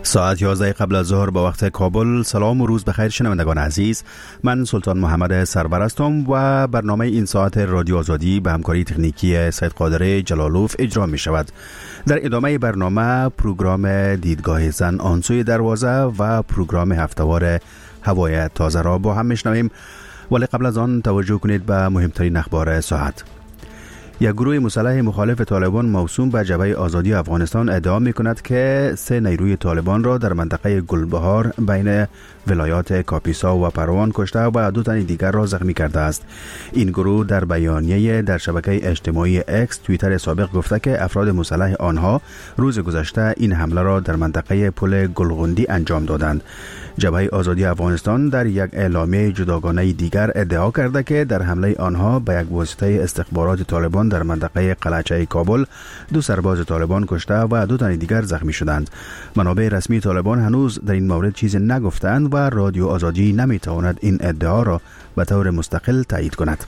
ساعت 11 قبل از ظهر با وقت کابل. سلام و روز بخیر شنوندگان عزیز. من سلطان محمد سرور هستم و برنامه این ساعت رادیو آزادی به همکاری تکنیکی سید قادر جلالوف اجرا می شود. در ادامه برنامه پروگرام دیدگاه زن آنسوی دروازه و پروگرام هفتهوار هوای تازه را با هم میشنویم، ولی قبل از آن توجه کنید به مهمترین اخبار ساعت. یک گروه مسلح مخالف طالبان موسوم به جبهه آزادی افغانستان ادعا می کند که 3 نیروی طالبان را در منطقه گلبهار بین ولایات کاپیسا و پروان کشته و 2 تن دیگر را زخمی کرده است. این گروه در بیانیه در شبکه اجتماعی اکس توییتر سابق گفته که افراد مسلح آنها روز گذشته این حمله را در منطقه پل گلغندی انجام دادند. جبهه آزادی افغانستان در یک اعلامیه جداگانه دیگر ادعا کرده که در حمله آنها به یک واسطه استخبارات طالبان در منطقه قلعه کابل 2 سرباز طالبان کشته و 2 تن دیگر زخمی شدند. منابع رسمی طالبان هنوز در این مورد چیزی نگفتند و رادیو آزادی نمیتواند این ادعا را به طور مستقل تایید کند.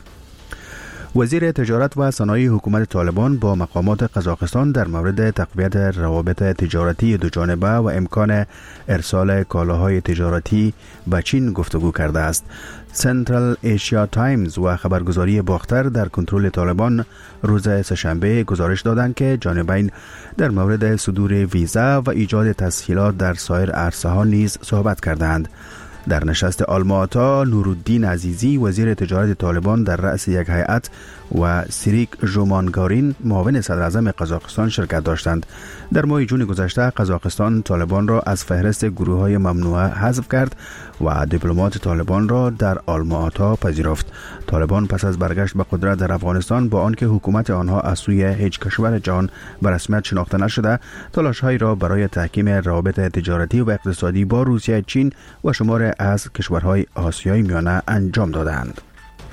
وزیر تجارت و صنایع حکومت طالبان با مقامات قزاقستان در مورد تقویت روابط تجارتی دوجانبه و امکان ارسال کالاهای تجارتی به چین گفتگو کرده است. سنترال ایشیا تایمز و خبرگزاری باختر در کنترل طالبان روز سه‌شنبه گزارش دادند که جانبین در مورد صدور ویزا و ایجاد تسهیلات در سایر عرصه‌ها نیز صحبت کردند. در نشست آلما-آتا، نورالدین عزیزی وزیر تجارت طالبان در رأس یک هیئت و سیریک ژومانگارین معاون صدر اعظم قزاقستان شرکت داشتند. در ماه جون گذشته قزاقستان طالبان را از فهرست گروه‌های ممنوعه حذف کرد و دیپلمات طالبان را در آلما-آتا پذیرفت. طالبان پس از برگشت به قدرت در افغانستان با آنکه حکومت آنها از سوی هیچ کشور جهان به رسمیت شناخته نشده، تلاش‌هایی را برای تحکیم روابط تجارتی و اقتصادی با روسیه، چین و شمار از کشورهای آسیای میانه انجام دادند.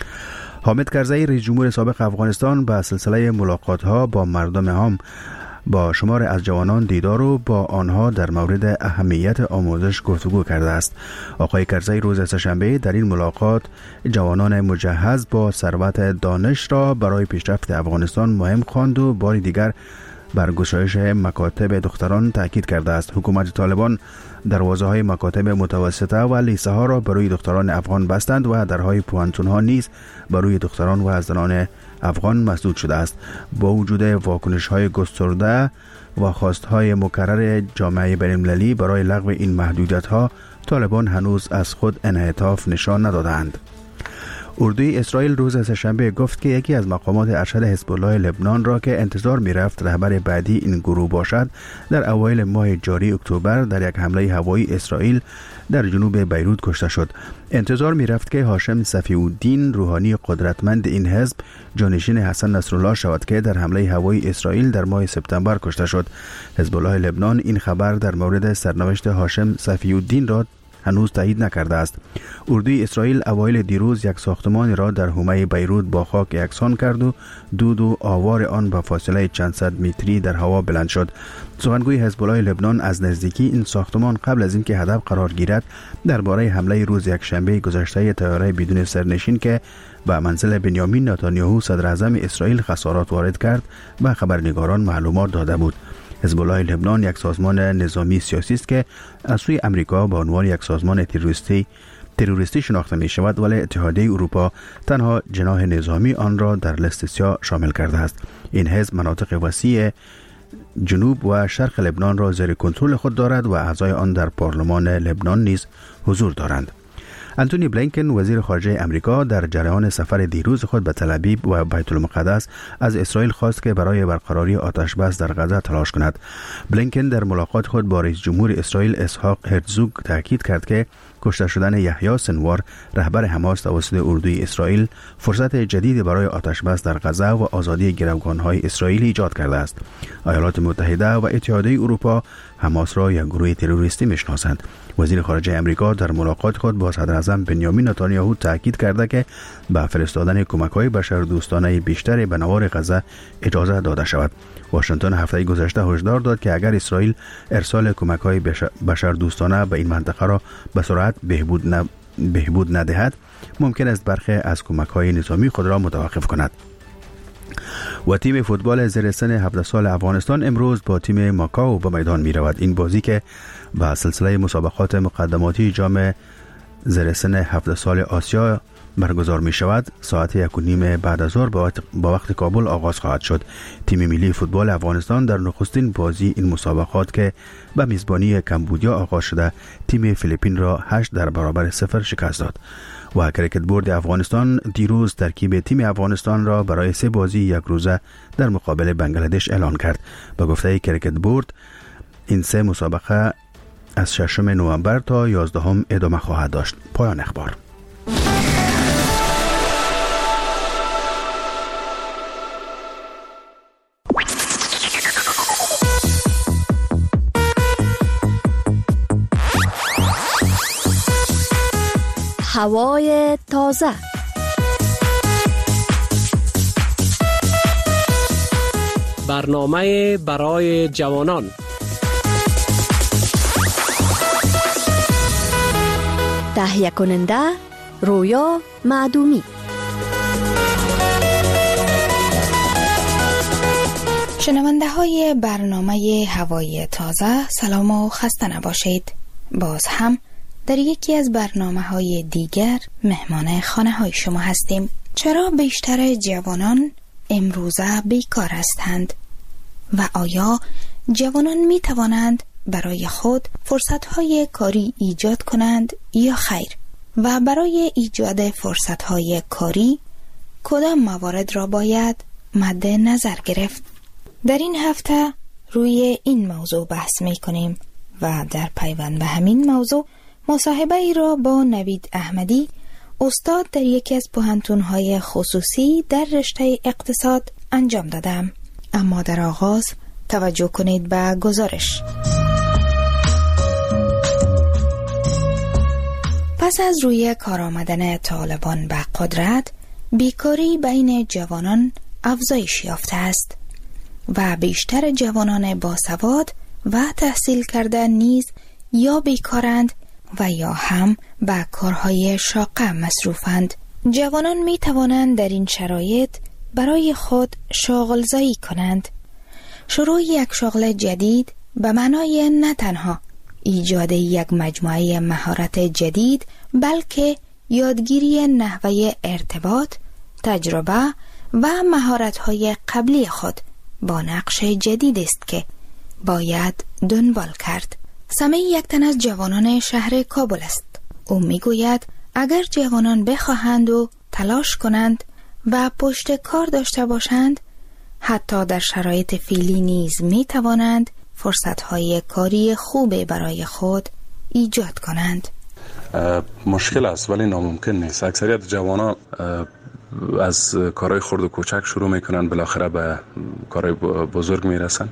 حامد کرزی رئیس جمهور سابق افغانستان به سلسله ملاقات‌ها با مردم عام با شمار از جوانان دیدار و با آنها در مورد اهمیت آموزش گفتگو کرده است. آقای کرزی روز سه‌شنبه در این ملاقات جوانان مجهز با ثروت دانش را برای پیشرفت افغانستان مهم خواند و بار دیگر بر گشایش مکاتب دختران تاکید کرده است. حکومت طالبان دروازه‌های مکاتب متوسطه و لیسه ها را برای دختران افغان بستند و درهای پوهنتون ها نیز برای دختران و زنان افغان مسدود شده است. با وجود واکنش‌های گسترده و خواست‌های مکرر جامعه بین‌المللی برای لغو این محدودیت‌ها، طالبان هنوز از خود انعطاف نشان ندادند. اردوی اسرائیل روز سه‌شنبه گفت که یکی از مقامات ارشد حزب الله لبنان را که انتظار می‌رفت رهبر بعدی این گروه باشد، در اوایل ماه جاری اکتبر در یک حمله هوایی اسرائیل در جنوب بیروت کشته شد. انتظار می‌رفت که هاشم صفی‌الدین روحانی قدرتمند این حزب جانشین حسن نصرالله شود که در حمله هوایی اسرائیل در ماه سپتامبر کشته شد. حزب الله لبنان این خبر در مورد سرنوشت هاشم صفی‌الدین را هنوز تایید نکرده است. اردوی اسرائیل اوایل دیروز یک ساختمان را در حومه بیروت با خاک یکسان کرد و دود و آوار آن به فاصله چند صد متری در هوا بلند شد. سخنگوی حزب الله لبنان از نزدیکی این ساختمان قبل از اینکه هدف قرار گیرد درباره حمله روز یکشنبه گذشته طیاره بدون سرنشین که به منزل بنیامین نتانیاهو صدر اعظم اسرائیل خسارات وارد کرد به خبرنگاران معلومات داده بود. حزب الله لبنان یک سازمان نظامی سیاسی است که از سوی امریکا به عنوان یک سازمان تروریستی شناخته می شود، ولی اتحادیه اروپا تنها جناح نظامی آن را در لیست سیاه شامل کرده است. این حزب مناطق وسیع جنوب و شرق لبنان را زیر کنترل خود دارد و اعضای آن در پارلمان لبنان نیز حضور دارند. انتونی بلینکن وزیر خارجه امریکا در جریان سفر دیروز خود به تل ابیب و بیت المقدس از اسرائیل خواست که برای برقراری آتش بس در غزه تلاش کند. بلینکن در ملاقات خود با رئیس جمهور اسرائیل اسحاق هرزوگ تاکید کرد که کشته شدن یحیی سنوار رهبر حماس توسط اردوی اسرائیل فرصت جدیدی برای آتش بس در غزه و آزادی گروگان‌های اسرائیلی ایجاد کرده است. ایالات متحده و اتحادیه اروپا حماس را یک گروه تروریستی می‌شناسند. وزیر خارجه امریکا در ملاقات خود با صدر اعظم بنیامین نتانیاهو تاکید کرده که به فرستادن کمک‌های بشردوستانه بیشتری به نوار غزه اجازه داده شود. واشنگتن هفته گذشته هشدار داد که اگر اسرائیل ارسال کمک‌های بشردوستانه به این منطقه را به سرعت بهبود ندهد، ممکن است برخی از کمک‌های نظامی خود را متوقف کند. و تیم فوتبال زیر سن 17 سال افغانستان امروز با تیم ماکاو به میدان می رود. این بازی که به سلسله مسابقات مقدماتی جام زیر سن 17 سال آسیا برگزار می شود ساعت 1:30 بعد از ظهر با وقت کابل آغاز خواهد شد. تیم ملی فوتبال افغانستان در نخستین بازی این مسابقات که به میزبانی کمبودیا آغاز شده تیم فیلیپین را 8-0 شکست داد. و کریکت بورد افغانستان دیروز ترکیب تیم افغانستان را برای 3 بازی 1 روزه در مقابل بنگلادش اعلان کرد. به گفته کریکت بورد این 3 مسابقه از 6 نوامبر تا 11 ادامه خواهد داشت. پایان اخبار. هوای تازه. برنامه برای جوانان. تهیه کننده رویا معدومی. شنونده های برنامه هوای تازه، سلام و خسته نباشید. باز هم در یکی از برنامه‌های دیگر مهمان خانه‌های شما هستیم. چرا بیشتر جوانان امروزه بیکار هستند و آیا جوانان می توانند برای خود فرصت‌های کاری ایجاد کنند یا خیر؟ و برای ایجاد فرصت‌های کاری کدام موارد را باید مد نظر گرفت؟ در این هفته روی این موضوع بحث می کنیم و در پیوند به همین موضوع مصاحبه ای را با نوید احمدی، استاد در یکی از پوهنتون‌های خصوصی در رشته اقتصاد انجام دادم. اما در آغاز توجه کنید به گزارش. پس از روی کار آمدن طالبان به قدرت، بیکاری بین جوانان افزایش یافته است و بیشتر جوانان باسواد و تحصیل کرده نیز یا بیکارند و یا هم به کارهای شاقه مصروفند. جوانان می توانند در این شرایط برای خود شاغل‌زایی کنند. شروع یک شغل جدید به معنای نه تنها ایجاد یک مجموعه مهارت جدید، بلکه یادگیری نحوه ارتباط، تجربه و مهارت‌های قبلی خود با نقش جدید است که باید دنبال کرد. سمی یک تن از جوانان شهر کابل است. او میگوید اگر جوانان بخواهند و تلاش کنند و پشت کار داشته باشند، حتی در شرایط فعلی نیز می توانند فرصت‌های کاری خوب برای خود ایجاد کنند. مشکل است ولی ناممکن نیست. اکثریت جوانان از کارهای خرد و کوچک شروع میکنن، بالاخره به کارهای بزرگ میرسن.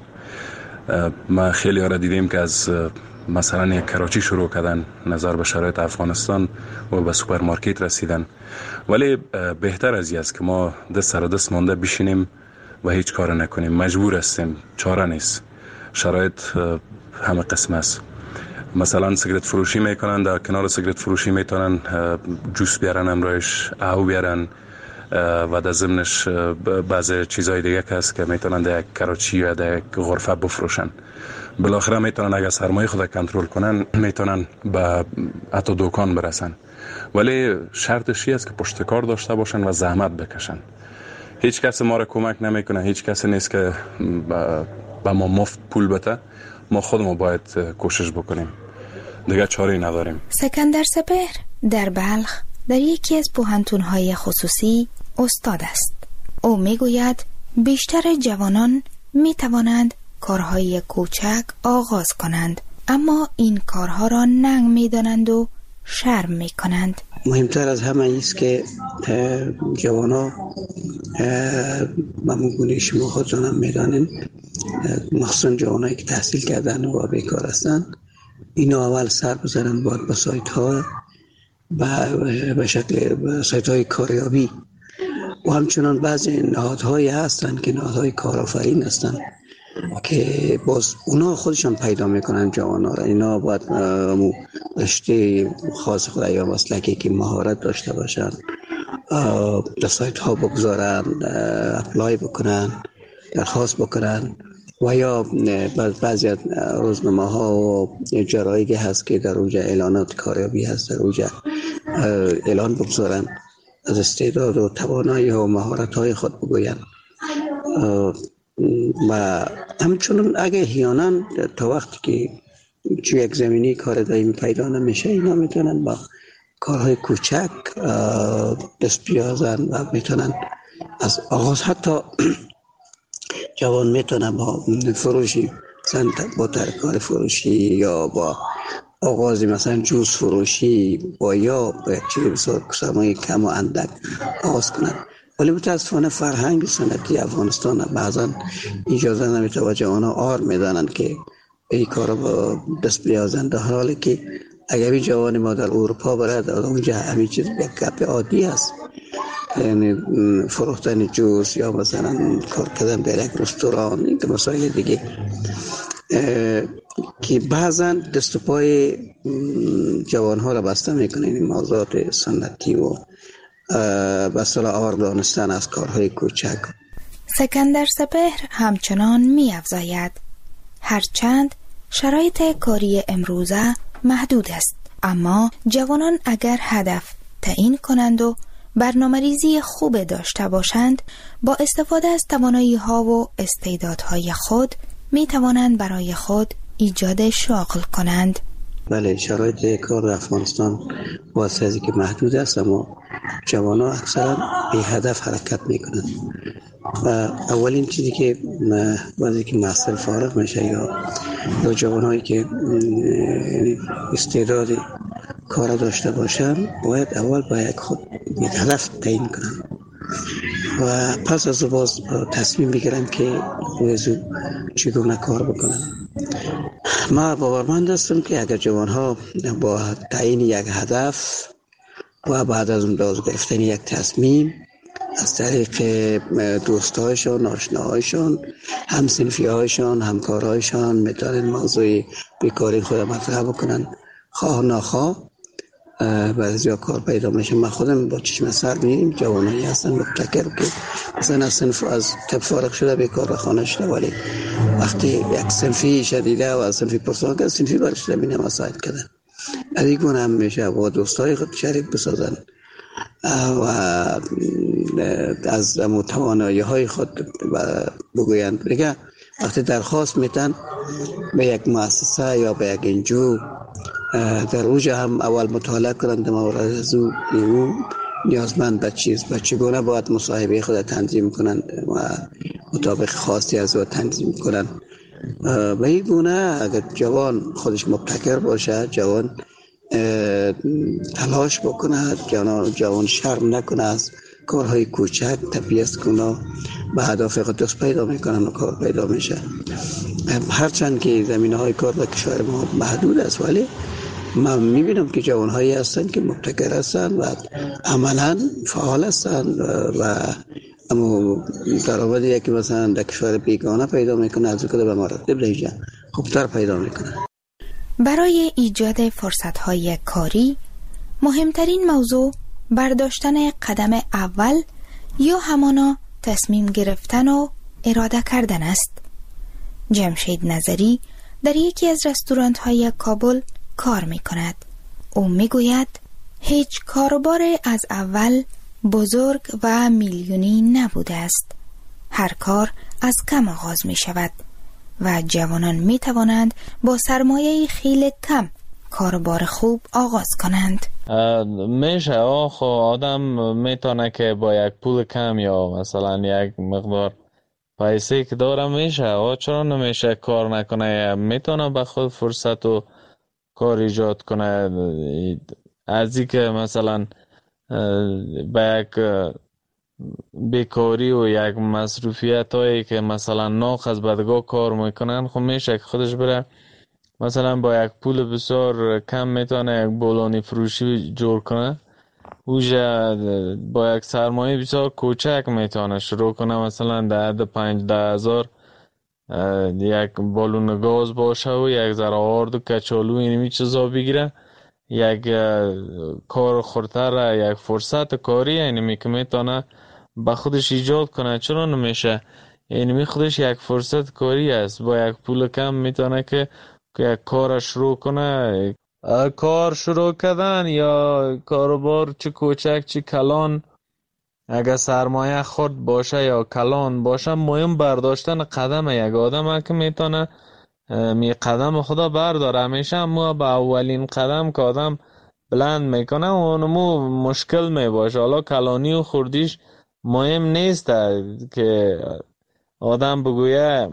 ما خیلی ها را دیدیم که از مثلا یک کراچی شروع کردن، نظر به شرایط افغانستان و به سوپرمارکت رسیدن. ولی بهتر از این است که ما دست سر دست مانده بشینیم و هیچ کار نکنیم. مجبور هستیم، چاره نیست. شرایط همه قسم است. مثلا سیگرت فروشی میکنن، در کنار سیگرت فروشی میتونن جوس بیارن، امرایش او بیارن و در ضمنش بعضی چیزهای دیگه که هست که میتونن در یک کراچی یا در یک غرفه بفروشن. بالاخره میتونن اگر سرمایه خود کنترل کنن میتونن به حتی دکان برسن. ولی شرطش است که پشت کار داشته باشن و زحمت بکشن. هیچ کس ما را کمک نمیکنه، هیچ کس نیست که به ما مفت پول بده. ما خودمون باید کوشش بکنیم، دیگه چاره‌ای نداریم. سکندر سپهر در بلخ در یکی از پوهنتون‌های خصوصی استاد است. او میگوید بیشتر جوانان میتوانند کارهای کوچک آغاز کنند، اما این کارها را ننگ میدانند و شرم میکنند. مهمتر از همه ایست که جوانا بمونگونه شما خودتون هم میدانین، مخصوصا جوانایی که تحصیل کردن و بیکار هستند، اینو اول سر بزنن باید به سایت ها به شکل سایت های کاریابی و همچنان بعضی نهادهایی هستند که نهادهای کارآفرین هستند که باز اونا خودشان پیدا میکنن جوانا را. اینا باید رشته خاص خود یا مسلکی که مهارت داشته باشن در سایت ها بگذارن، اپلای بکنن، درخواست بکنن، و یا بعضی از روزنامه ها و جرایدی هست که در اونجا اعلانات کاریابی هست، در اونجا اعلان بگذارن، از استعداد و توانایی و مهارت های خود بگوین. و همچنین اگه احیانا تا وقتی که چون یک زمینی کار دائمی پیدا نمیشه، اینا میتونن با کارهای کوچک دست بیازن و میتونن از آغاز، حتی جوان میتونه با فروشی مثلا با ترکار فروشی یا با آغاز مثلا جوز فروشی با یا یک چیز بسیار سرمایه کم و اندک آغاز کنند. ولی متاسفانه فرهنگ سنتی افغانستان بعضا اجازه نمیده و جوانا آر میدانند که این کار با دست بیازند، در حالی که اگر این جوان ما در اروپا برد اونجا همین چیز یک گپ عادی است، یعنی فروختن جوز یا مثلا کار کردن در یک رستوران، این مسائل دیگه که بعضا دست و پای جوان ها را بسته میکنه. این موضوعات سنتی و بسیار آور دانستن از کارهای کوچک. سکندر سپهر همچنان می افزاید هرچند شرایط کاری امروزه محدود است، اما جوانان اگر هدف تعیین کنند و برنامه‌ریزی خوب داشته باشند، با استفاده از توانایی‌ها و استعدادهای خود می توانند برای خود ایجاد شغل کنند. بله، شرایط کار در افغانستان واسه ازی که محدود است، اما جوانان اکثرا به هدف حرکت میکنند. و اولین چیزی که وقتی که محصل فارغ میشه یا جوانایی که استعداد کار داشته باشن، باید اول باید خود یک هدف تعیین کنن و پس از باز تصمیم بگیرن که ویزو چگونه کار بکنن. ما باورمند هستم که اگر جوانها با تعیین یک هدف و بعد از اون باز گرفتن یک تصمیم از طریق دوستایشان، آشناهایشان، همسنفیهایشان، همکارهایشان میتونن موضوع بیکاری خود مطرح بکنن، خواه ناخواه بعضی کار پیدا میشه. من خودم با چشم سر میریم جوانایی هستن مبتکر که مثلا صنف از طب فارغ شده بیکار به خانه شده، ولی وقتی یک صنفی شدیده و از صنفی پرسان که صنفی برش نمینه مساعد کردن از این گونه هم میشه با دوستای خود شریک بسازن و از توانایی های خود بگویند. دیگه وقتی درخواست میتن به یک مؤسسه یا به یک انجو، در اوجه هم اول مطالعه کنند مورد از او نیازمند به چگونه باید مصاحبه خود تنظیم کنند و مطابق خواستی از او تنظیم کنند. به این گونه اگر جوان خودش مبتکر باشه، جوان تلاش بکنه، جوان شرم نکنه از کارهای کوچک، تبعیض کنه، به هدف خود دست پیدا میکنن و کار پیدا میشه. هرچند که زمینه های کار در کشور ما محدود است، ولی من میبینم که جوانهایی هستن که مبتکر هستن و عملا فعال هستن و اما درآمدی یکی مثلا در کشور بیگانه پیدا میکنه از کده به مراتب دیگه خوبتر پیدا میکنه. برای ایجاد فرصت‌های کاری مهمترین موضوع برداشتن قدم اول یا همانا تصمیم گرفتن و اراده کردن است. جمشید نظری در یکی از رستوران‌های کابل کار می‌کند. او می‌گوید هیچ کاروبار از اول بزرگ و میلیونی نبوده است. هر کار از کم آغاز می‌شود و جوانان می‌توانند با سرمایه خیلی کم کاروبار خوب آغاز کنند. میشه آدم میتونه که با یک پول کم یا مثلا یک مقدار پیسه که داره میشه، چرا نمیشه کار نکنه؟ میتونه به خود فرصت و کار ایجاد کنه. از این که مثلا به یک بیکاری و یک مصروفیت هایی که مثلا ناقص بدگاه کار میکنن، خب میشه که خودش بره مثلا با یک پول بسیار کم میتونه یک بولانی فروشی جور کنه. اوجه با یک سرمایه بسیار کوچک میتونه شروع کنه، مثلا در 5-10 هزار یک بالون گاز باشه و یک ذره آرد و کچالو اینمی چیزا بگیره یک کار خورتر، یک فرصت کاری اینمی که میتونه به خودش ایجاد کنه. چرا نمیشه؟ اینمی خودش یک فرصت کاری است. با یک پول کم میتونه که یک کار شروع کنه. کار شروع کردن یا کاروبار چه کوچک چه کلان، اگر سرمایه خرد باشه یا کلان باشه، مهم برداشتن قدم یک آدم که میتونه می قدم خدا برداره. همیشه ما به اولین قدم که آدم بلند میکنه اونمو مشکل میباشه. حالا کلانی و خردیش مهم نیست که آدم بگویه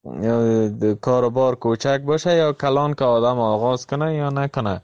کاروبار کوچک باشه یا کلان که آدم آغاز کنه یا نکنه.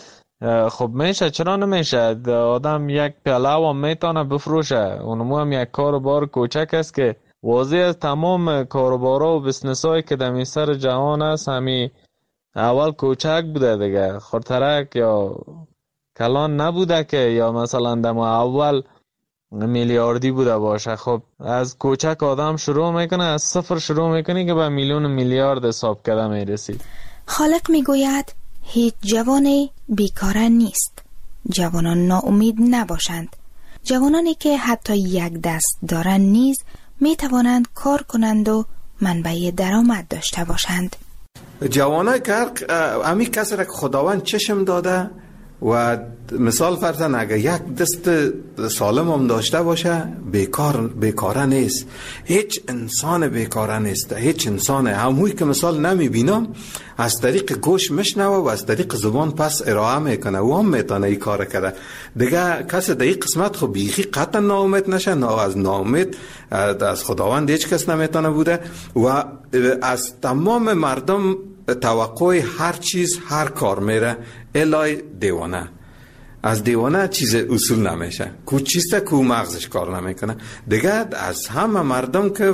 خب میشه، چرا نمیشه؟ آدم یک پیاله هم میتونه بفروشه. اونمو هم یک کاروبار کوچک است که واضح از تمام کاروبارا و بسنس هایی که در سر جهان است همی اول کوچک بوده دیگه، خردترک یا کلان نبوده که یا مثلا در اول میلیاردی بوده باشه. خب از کوچک آدم شروع میکنه، از صفر شروع میکنه که به میلیون میلیارد حساب کرده میرسید. خالق میگوید هیچ جوانی بیکاره نیست. جوانان ناامید نباشند. جوانانی که حتی یک دست دارند نیز می توانند کار کنند و منبع درآمد داشته باشند. جوانای که همی کسی را که خداوند چشم داده و مثال فرزن اگر یک دست سالم هم داشته باشه بیکاره نیست. هیچ انسان بیکاره نیست. هیچ انسان هموی که مثال نمی بینم از طریق گوش میشنوه و از طریق زبان پس ارائه میکنه و هم میتونه ای کار کرده دیگه. کسی در این قسمت خب بیخی قطعا ناامید نشه. از ناامید از خداوند هیچ کس نمیتونه بوده و از تمام مردم توقع هر چیز هر کار میره الای دیوانه. از دیوانه چیز اصول نمیشه. کو چیسته کو مغزش کار نمیکنه دیگه. از همه مردم که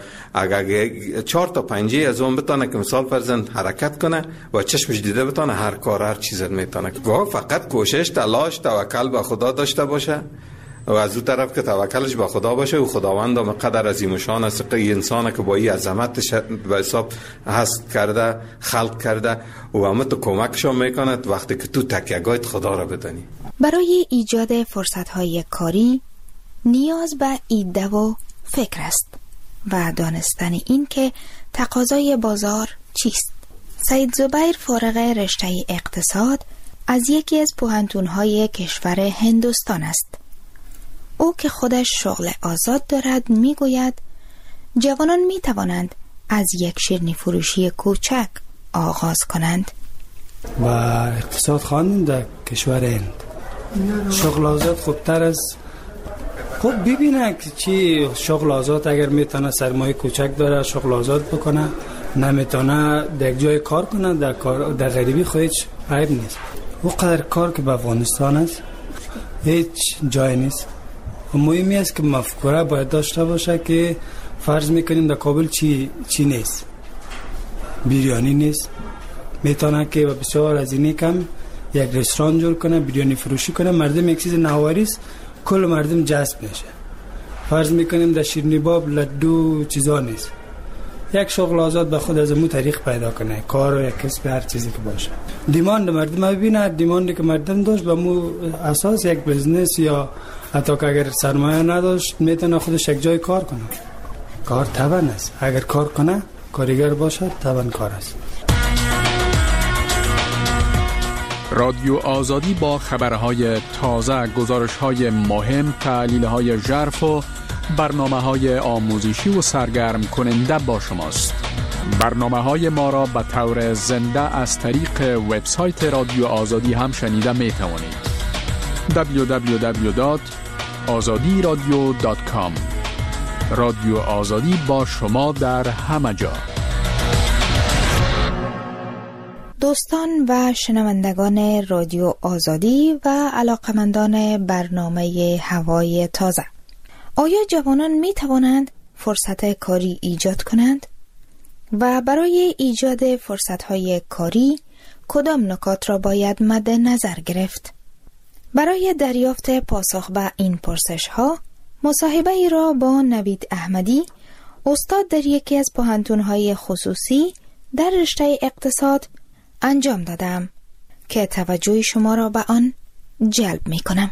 اگر 4 تا 5 از اون بتونه که مثال فرزند حرکت کنه و چشمش دیده بتونه هر کار هر چیز میتونه. فقط کوشش تلاش توکل به خدا داشته باشه و از اون طرف که توکلش به خدا باشه و خداوند هم قدر عظیم الشان است که انسان که با این عظمتش به حساب هست کرده خلق کرده و همه تو کمکشون میکنه وقتی که تو تکیه‌گاهت خدا را بدانی. برای ایجاد فرصت‌های کاری نیاز به ایده و فکر است و دانستن این که تقاضای بازار چیست. سید زبیر فارغ رشته اقتصاد از یکی از پوهنتون‌های کشور هندوستان است. او که خودش شغل آزاد دارد میگوید جوانان می توانند از یک شیرینی فروشی کوچک آغاز کنند. و اقتصاد خواندن در کشور هند شغل آزاد خوبتر از خب ببینه که چی شغل آزاد اگر میتونه سرمایه کوچک داره شغل آزاد بکنه، نمیتونه در جای کار کنه در غریبی خودش عیب نیست. او قدر کار که به افغانستان است هیچ جای نیست. مهمی است که مفکوره باید داشته باشه که فرض میکنیم در کابل چی نیست، بیریانی نیست، میتونه که بسیار از اینی کم یک رستوران جور کنه، بیریانی فروشی کنه، مردم یک چیز نوآوریست کل مردم جذب میشه. فرض میکنیم در شیرینی باب لدو چیزا نیست، یک شغل آزاد به خود از امو طریق پیدا کنه، کار و یک کسب هر چیزی که باشه. دیماند مردم ببینه، دیماندی که مردم داشت به مو اساس یک بزنس یا حتی که اگر سرمایه نداشت میتونه خودش یک جای کار کنه. کار توان است، اگر کار کنه کارگر باشه توان کار است. رادیو آزادی با خبرهای تازه، گزارش‌های مهم، تحلیل‌های ژرف و برنامه‌های آموزشی و سرگرم کننده با شماست. برنامه‌های ما را به طور زنده از طریق وبسایت رادیو آزادی هم شنیده می‌توانید. www.azadiradio.com. رادیو آزادی با شما در همه جا. دوستان و شنوندگان رادیو آزادی و علاقمندان برنامه هوای تازه، آیا جوانان می توانند فرصت کاری ایجاد کنند؟ و برای ایجاد فرصت‌های کاری کدام نکات را باید مد نظر گرفت؟ برای دریافت پاسخ به این پرسش‌ها مصاحبه ای را با نوید احمدی، استاد در یکی از پوهنتون‌های خصوصی در رشته اقتصاد انجام دادم که توجه شما را به آن جلب می کنم.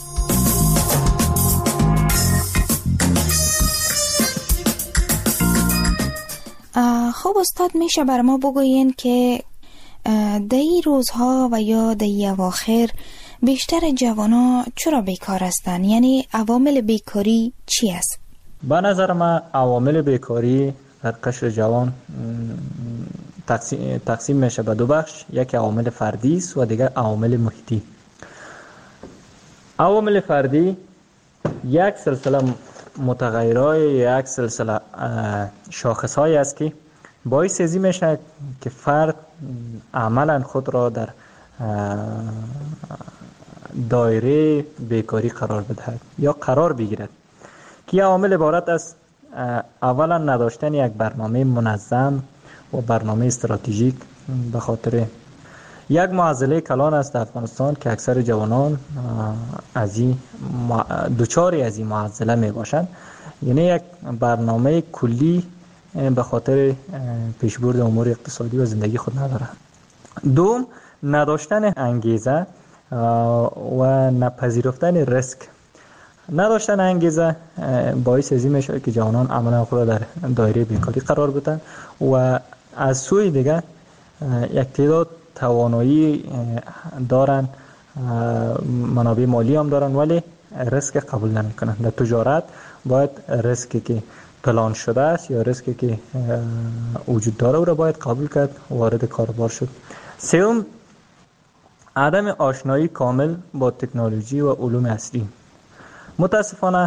خب استاد، میشه بر ما بگوین که در این روزها و یا در این اواخر بیشتر جوانان چرا بیکار هستند؟ یعنی عوامل بیکاری چی است؟ به نظر من عوامل بیکاری در قشر جوان تقسیم میشه به دو بخش. یک عوامل فردی است و دیگر عوامل محیطی. عوامل فردی یک سلسله متغیرهای، یک سلسله شاخصهایی است که باعث ازی میشه که فرد عملا خود را در دایره بیکاری قرار بدهد یا قرار بگیرد، که عوامل عبارت است اولا نداشتن یک برنامه منظم و برنامه استراتژیک. به خاطر یک معضله کلان است در افغانستان که اکثر جوانان دوچاری از این معضله می باشند، یعنی یک برنامه کلی به خاطر پیشبرد امور اقتصادی و زندگی خود ندارند. دوم، نداشتن انگیزه و نپذیرفتن ریسک. نداشتن انگیزه باعث ازی میشه که جوانان عملا خود در دایره بیکاری قرار بدن و از سوی دیگر یک تعداد توانایی دارن، منابع مالی هم دارن، ولی ریسک قبول نمی کنن. در تجارت باید ریسکی که پلان شده است یا ریسکی که وجود داره او را باید قبول کرد، وارد کاروبار شد. سوم، عدم آشنایی کامل با تکنولوژی و علوم عصری. متاسفانه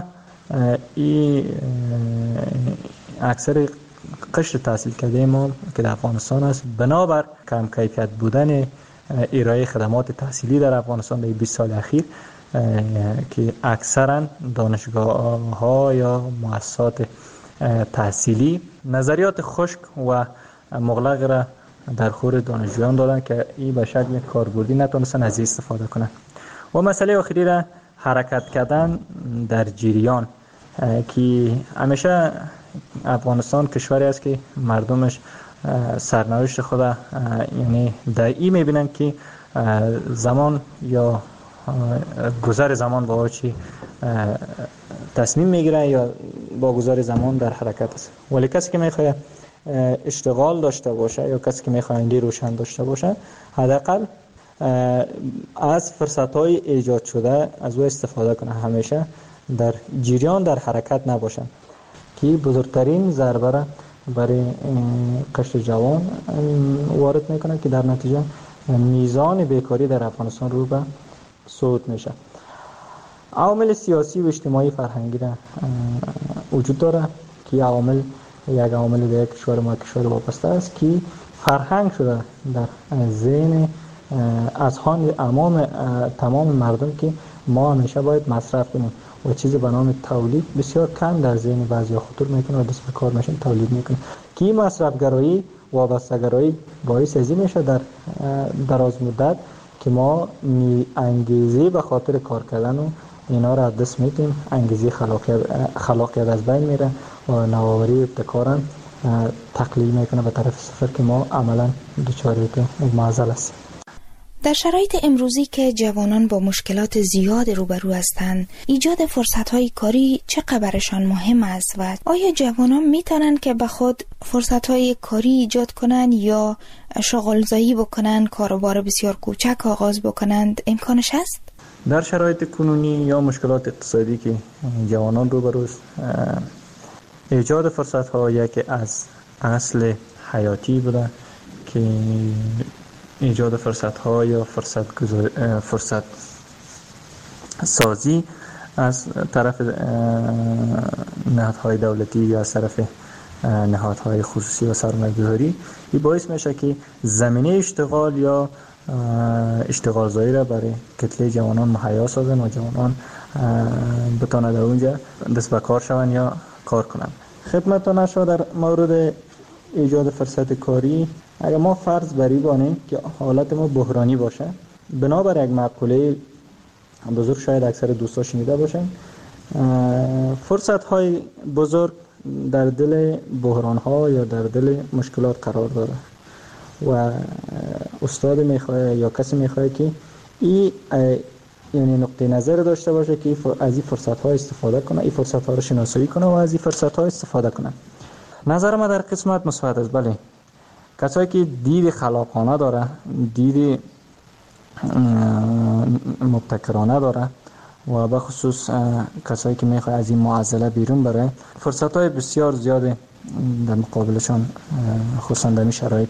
اکثر قشر تحصیل کرده ما که در افغانستان است، بنابر کم کیفیت بودن ارائه خدمات تحصیلی در افغانستان در 20 سال اخیر که اکثرا دانشگاه ها یا مؤسسات تحصیلی نظریات خشک و مغلق را در خور دانشجویان دادن که این به شکل کاربردی نتونستن از استفاده کنند. و مسئله آخری را حرکت کردن در جریان، که همیشه افغانستان کشوری است که مردمش سرنوشت خود یعنی در این میبینن که زمان یا گذر زمان با چی تصمیم میگیره یا با گذر زمان در حرکت است. ولی کسی که میخواد اشتغال داشته باشه یا کسی که میخواد ایده روشن داشته باشه، حداقل از فرصت‌های ایجاد شده از او استفاده کنه، همیشه در جریان در حرکت نباشن، که بزرگترین ضربه را برای قشر جوان وارد میکنه که در نتیجه میزان بیکاری در افغانستان رو به صعود میشه. عوامل سیاسی و اجتماعی فرهنگی را وجود داره که یک عامل در کشور ما کشور وابسته است که فرهنگ شده در ذهن اذهان تمام مردم که ما همیشه باید مصرف کنیم و چیزی به نام تولید بسیار کم در ذهن بعضیا خطور میکنه و دست به کار میشن تولید میکنه، که این مصرفگرایی و وابستگرایی باعث ازی میشه در دراز مدت که ما انگیزه به خاطر کار کردن و اینا را از دست میدیم، انگیزه خلاقیت از بین میره و نوآوری ابتکار تقلیل میکنه به طرف صفر که ما عملا دچار معضل است. در شرایط امروزی که جوانان با مشکلات زیاد روبرو هستند، ایجاد فرصت‌های کاری چقدر برشان مهم است و آیا جوانان میتونن که به خود فرصت‌های کاری ایجاد کنند یا شغل‌زایی بکنند، کاروبار بسیار کوچک آغاز بکنند؟ امکانش هست؟ در شرایط کنونی یا مشکلات اقتصادی که جوانان روبروست، ایجاد فرصت‌ها یکی از اصل حیاتی بوده که ایجاد فرصت‌ها یا فرصت سازی از طرف نهادهای دولتی یا از طرف نهادهای خصوصی و سرمایه‌گذاری این باعث میشه که زمینه اشتغال یا اشتغال زایی را برای کتله جوانان مهیا سازن و جوانان بتوانند در اونجا دست به کار شوند یا کار کنند. خدمتتان شد در مورد ایجاد فرصت کاری، اگر ما فرض بری بانیم که حالت ما بحرانی باشه، بنابر یک مقوله بزرگ شاید اکثر دوستا شنیده باشن، فرصت های بزرگ در دل بحران ها یا در دل مشکلات قرار داره و استاد میخواد یا کسی میخواد که این یعنی نقطه نظر داشته باشه که از این فرصت ها استفاده کنه، این فرصت ها رو شناسایی کنه و از این فرصت ها استفاده کنه. نظر ما در قسمت مثبت است. بله، کسایی که دید خلاقانه داره، دید مبتکرانه داره و به خصوص کسایی که میخواد از این معضله بیرون بره، فرصت های بسیار زیاده در مقابلشان خصوصا در این شرایط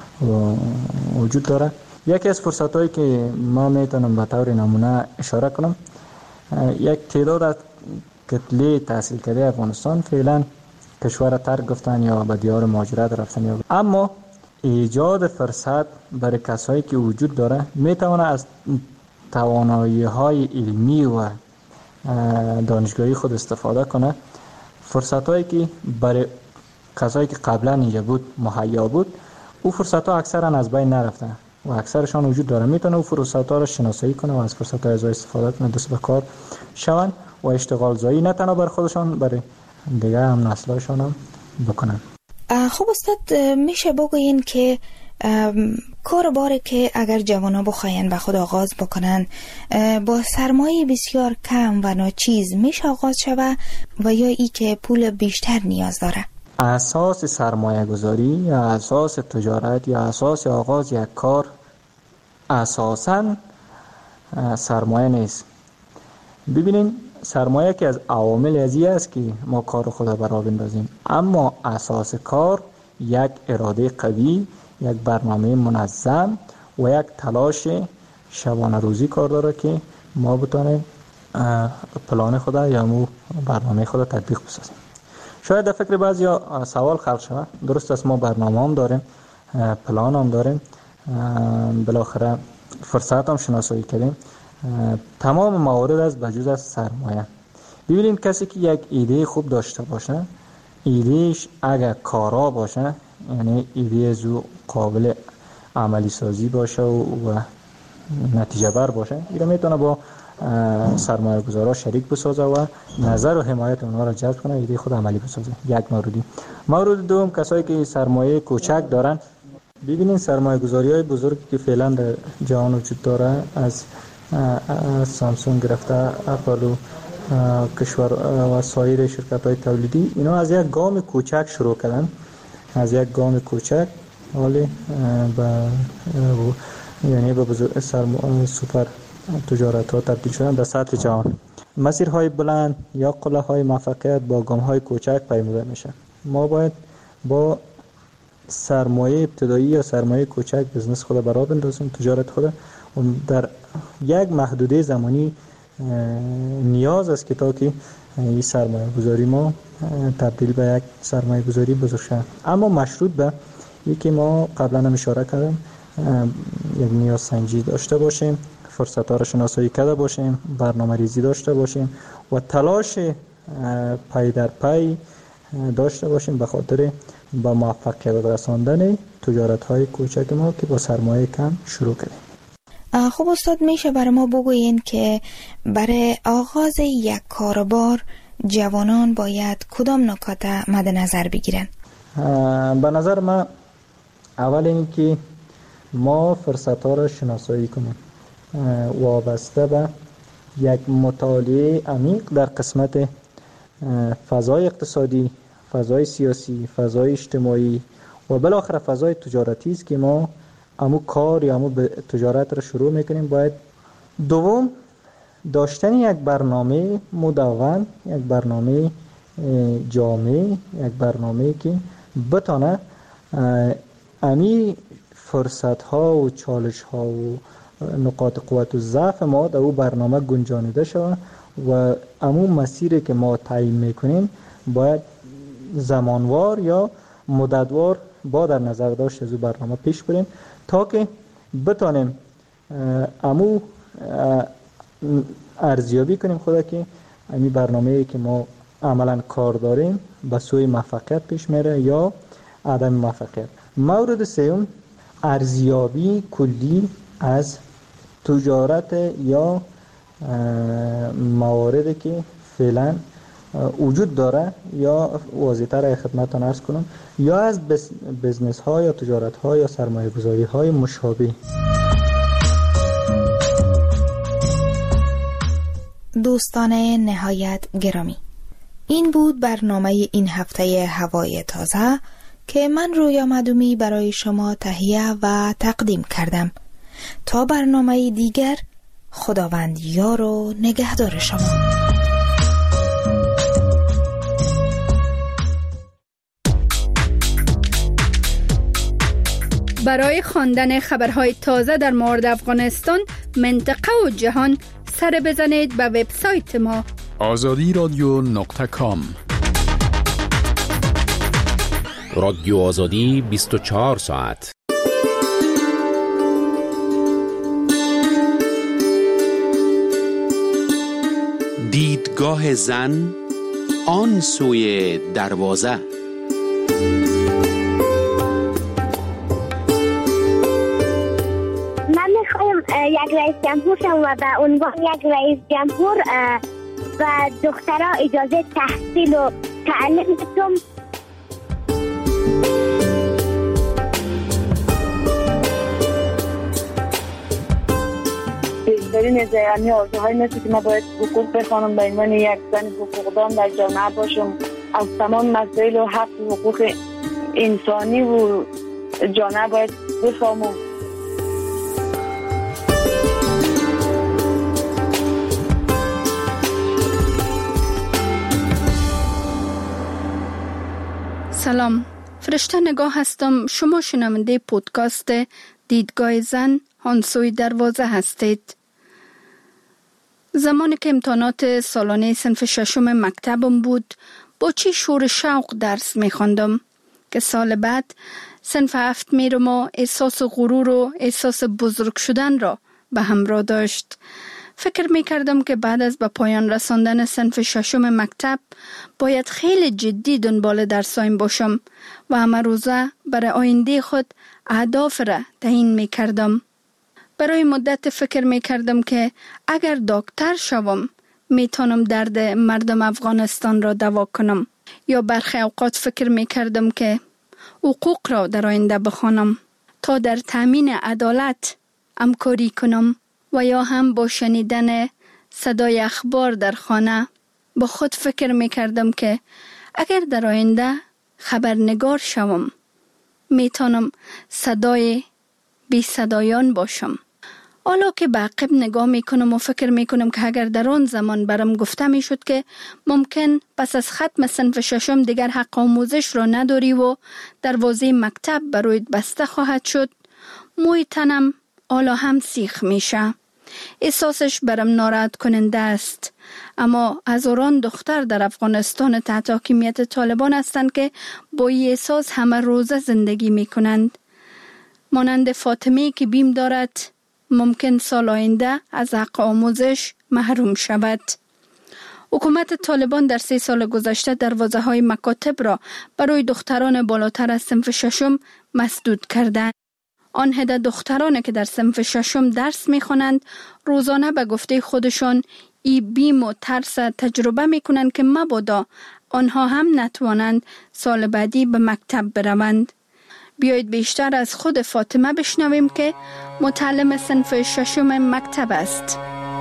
وجود داره. یکی از فرصت هایی که ما میتونم به طور نمونه اشاره کنم، یک تعداد از کتله تحصیل کرده افغانستان فعلا کشور ترک گفتن یا به دیار مهاجرت رفتن، اما ایجاد فرصت برای کسایی که وجود داره میتونه از توانایی های علمی و دانشگاهی خود استفاده کنه. فرصت هایی که برای کسایی که قبلا اینجا بود مهیا بود، او فرصت ها اکثرا از بین نرفته و اکثرشان وجود داره. میتونه او فرصت ها را شناسایی کنه و از فرصت های ازای استفاده کنه، دست به کار شون و اشتغال زایی نه تنها بر خودشان، برای دیگه هم نسلشان هم بکنن. خب استاد، میشه بگوین که کار باره که اگر جوانا بخواین به خود آغاز بکنن با سرمایه بسیار کم و ناچیز میشه آغاز شوه و یا ای که پول بیشتر نیاز داره؟ اساس سرمایه گذاری یا اساس تجارت یا اساس آغاز یک کار اساساً سرمایه نیست. ببینین، سرمایه که از عوامل ازی است که ما کار خود را راه بندازیم، اما اساس کار یک اراده قوی، یک برنامه منظم و یک تلاش شبانه روزی کار داره که ما بتونیم پلان خود یا مو برنامه خود تطبیق بسازیم. شاید در فکر بعضیا سوال خلق شود، درست است ما برنامه هم داریم، پلان هم داریم، بالاخره فرصت هم شناسایی کردیم، تمام موارد از بجز از سرمایه. ببینیم کسی که یک ایده خوب داشته باشه، ایدهش اگر کارا باشه، یعنی ایده زو قابل عملی سازی باشه و نتیجه بر باشه، ایده میتونه با سرمایه گذارا شریک بسازه و نظر و حمایت اونها را جلب کنه، ایده خود عملی بسازه. یک موردی. مورد دوم، کسایی که سرمایه کوچک دارن، ببینین سرمایه گذاری های بزرگی که فعلا در جهان وجود داره، از سامسونگ گرفته اپل و کشور و سایر شرکت های تولیدی، اینا از یک گام کوچک شروع کردن، از یک گام کوچک حالی یعنی به بزرگ سوپر تجارت ها تبدیل شدن در سطح جهان. مسیرهای بلند یا قله های موفقیت با گام های کوچک پیموده میشه. ما باید با سرمایه ابتدایی یا سرمایه کوچک بزنس خود برای بندازیم، تجارت خود در یک محدوده زمانی نیاز است که تا که این سرمایه گذاری ما تبدیل به یک سرمایه گذاری بزرگ شد، اما مشروط به یکی ما قبلا هم اشاره کردم، یک نیاز سنجی داشته باشیم، فرصت ها را شناسایی کرده باشیم، برنامه ریزی داشته باشیم و تلاش پای در پای داشته باشیم به خاطر با موفقیت رساندن تجارت های کوچک ما که با سرمایه کم شروع کردیم. خب استاد، میشه برای ما بگوین که برای آغاز یک کاروبار جوانان باید کدام نکات مد نظر بگیرن؟ به نظر من اول این که ما فرصت ها را شناسایی کنیم، وابسته به یک مطالعه عمیق در قسمت فضای اقتصادی، فضای سیاسی، فضای اجتماعی و بالاخره فضای تجارتی است که ما امو کار یا امو تجارت را شروع میکنیم. باید دوم داشتن یک برنامه مدون، یک برنامه جامع، یک برنامه که بتانه امی فرصت ها و چالش ها و نقاط قوت و ضعف ما در او برنامه گنجانیده شود و امو مسیری که ما تعیین میکنیم باید زمانوار یا مدتوار با در نظر داشت از او برنامه پیش بریم تا که بتانیم امو ارزیابی کنیم خدا که امی برنامه‌ای که ما عملا کار داریم به سوی موفقیت پیش میره یا عدم موفقیت. مورد سوم، ارزیابی کلی از تجارت یا مواردی که فعلا وجود داره، یا واضح‌تر را خدمتتان عرض کنم، یا از بزنس ها یا تجارت ها یا سرمایه گذاری های مشابه. دوستان نهایت گرامی، این بود برنامه این هفته هوای تازه که من رویا معدومی برای شما تهیه و تقدیم کردم. تا برنامه دیگر، خداوند یار و نگهدار شما. برای خواندن خبرهای تازه در مورد افغانستان، منطقه و جهان، سر بزنید به وبسایت ما azadiradyo.com. رادیو آزادی 24 ساعت. دیدگاه زن آن سوی دروازه. من میخوایم یک رئیس جمهور شم و به عنوان یک رئیس جمهور و دخترها اجازه تحصیل و تعلیم بدم. بیشترین یعنی آرزوهای مثل که من باید حقوق بخوانم به عنوان یک زن حقوقدان در جامعه باشم، از تمام مسائل و حق و حقوق انسانی و جامعه باید بفهمم. سلام، فرشته نگاه هستم. شما شنونده پودکاست دیدگاه زن آن سوی دروازه هستید. زمانی که امتحانات سالانه صنف ششم مکتبم بود، با چی شور شوق درس می‌خواندم که سال بعد صنف 7 میرم و احساس غرور و احساس بزرگ شدن را به همراه داشت. فکر می‌کردم که بعد از به پایان رساندن صنف ششم مکتب باید خیلی جدی دنبال درسایم باشم و همه روزه برای آینده خود اهداف را تعیین می‌کردم. برای مدت فکر می‌کردم که اگر دکتر شوم میتونم درد مردم افغانستان را دوا کنم، یا برخی اوقات فکر می‌کردم که حقوق را در آینده بخوانم تا در تامین عدالت همکاری کنم، و یا هم با شنیدن صدای اخبار در خانه با خود فکر می‌کردم که اگر در آینده خبرنگار شوم میتونم صدای بی صدایان باشم. حالا که به عقب نگاه میکنم و فکر میکنم که اگر در آن زمان برام گفته میشد که ممکن پس از ختم صنف ششم دیگر حق آموزش را نداری و دروازه مکتب برایت بسته خواهد شد، موی تنم حالا هم سیخ میشه. احساسش برام ناراحت کننده است. اما هزاران دختر در افغانستان تحت حاکمیت طالبان هستند که با این احساس همه روزه زندگی میکنند. مانند فاطمه که بیم دارد ممکن سال آینده از حق آموزش محروم شود. حکومت طالبان در 3 سال گذشته دروازه‌های مکاتب را برای دختران بالاتر از صنف ششم مسدود کردند. آن عده دخترانی که در صنف ششم درس می‌خوانند روزانه به گفته خودشان ای بیم و ترس تجربه می‌کنند که مبادا آنها هم نتوانند سال بعدی به مکتب بروند. بیایید بیشتر از خود فاطمه بشنویم که متعلم صنف ششم مکتب است.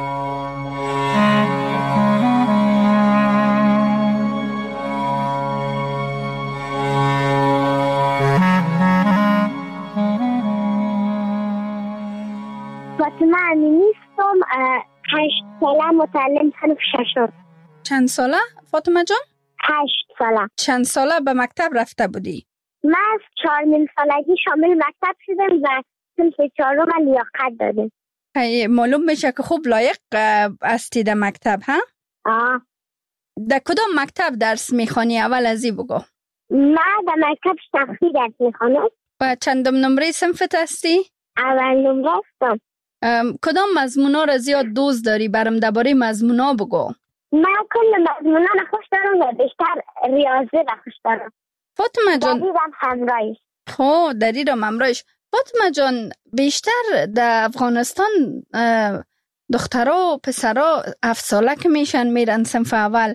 فاطمه امینی هستم، 8 ساله متعلم صنف ششم. چند ساله فاطمه جان؟ 8 ساله. چند ساله به مکتب رفته بودی؟ من از 4 سالگی شامل مکتب شدم و صنف 4 لیاقت دادم. معلوم میشه که خوب لایق هستی در مکتب ها؟ در کدام مکتب درس میخوانی؟ اول از این بگو. من در مکتب شخصی درس میخوانم. و چندم نمره صنفت هستی؟ اول نمره هستم. کدام مضمونا را زیاد دوست داری؟ برام درباره مضمونا بگو. من کل مضمونا را خوش دارم و بیشتر ریاضی را خوش دارم. فاطمه جان دریرم همراهیش. خب دریرم همراهیش. فاطمه جان بیشتر در افغانستان دخترها و پسرها 7 ساله که میشن میرن صنف اول،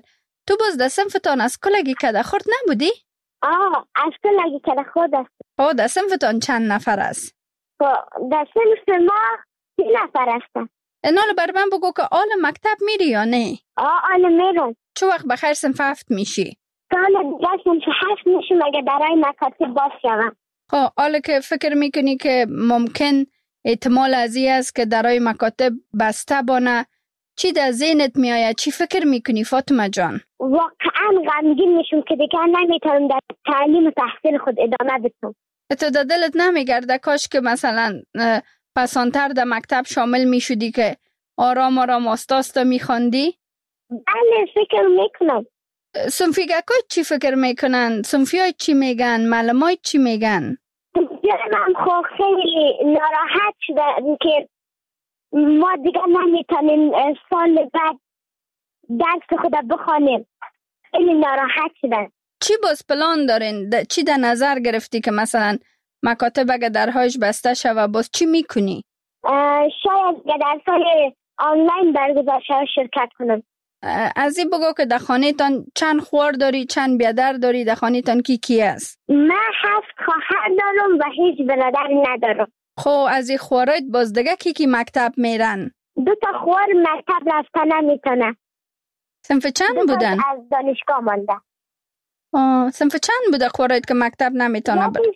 تو باز در صنفتان از کلگی کده خورد نبودی؟ از کلگی کده خورد است. در صنفتان چند نفر است؟ در صنف ما 3 نفر هستن. نال بر من بگو که آل مکتب میری یا نه؟ آل میرم. چه وقت بخیر صنف 7 میشی؟ سال دیگه صنف 7 میشیم اگه برای مکاتب باز شوم. حالا که فکر میکنی که ممکن احتمال ازی است که درای مکاتب بسته بانه، چی در ذهنت میآید؟ چی فکر میکنی فاطمه جان؟ واقعا غمگین میشم که دیگه نمیتونم در تعلیم و تحصیل خود ادامه بدم. تو در دلت نمیگرده کاش که مثلا پسانتر در مکتب شامل میشدی که آرام آرام آستاستا میخواندی؟ بله فکر میکنم. صنفیگکای چی فکر میکنن؟ صنفیای چی میگن؟ معلمای چی میگن؟ من خیلی ناراحت شدم که ما دیگه نمیتونیم سال بعد درس خود بخوانیم. خیلی ناراحت شدم. چی باز پلان دارین؟ چی در نظر گرفتی که مثلا مکاتب اگه درهایش بسته شوه باز چی میکنی؟ شاید درس‌های آنلاین برگزار شوه شرکت کنم. از این بگو که در خانه تان چند خوار داری، چند بیادر داری؟ در خانه تان کی است؟ من 7 خواهر دارم و هیچ برادری ندارم. خب از این خوارایت باز دیگه کی مکتب میرن؟ 2 تا خوار مکتب رفتن نمیتونه. صنف چند بودن؟ از دانشگاه مانده. صنف چند بوده خوارایت که مکتب نمیتونه بره؟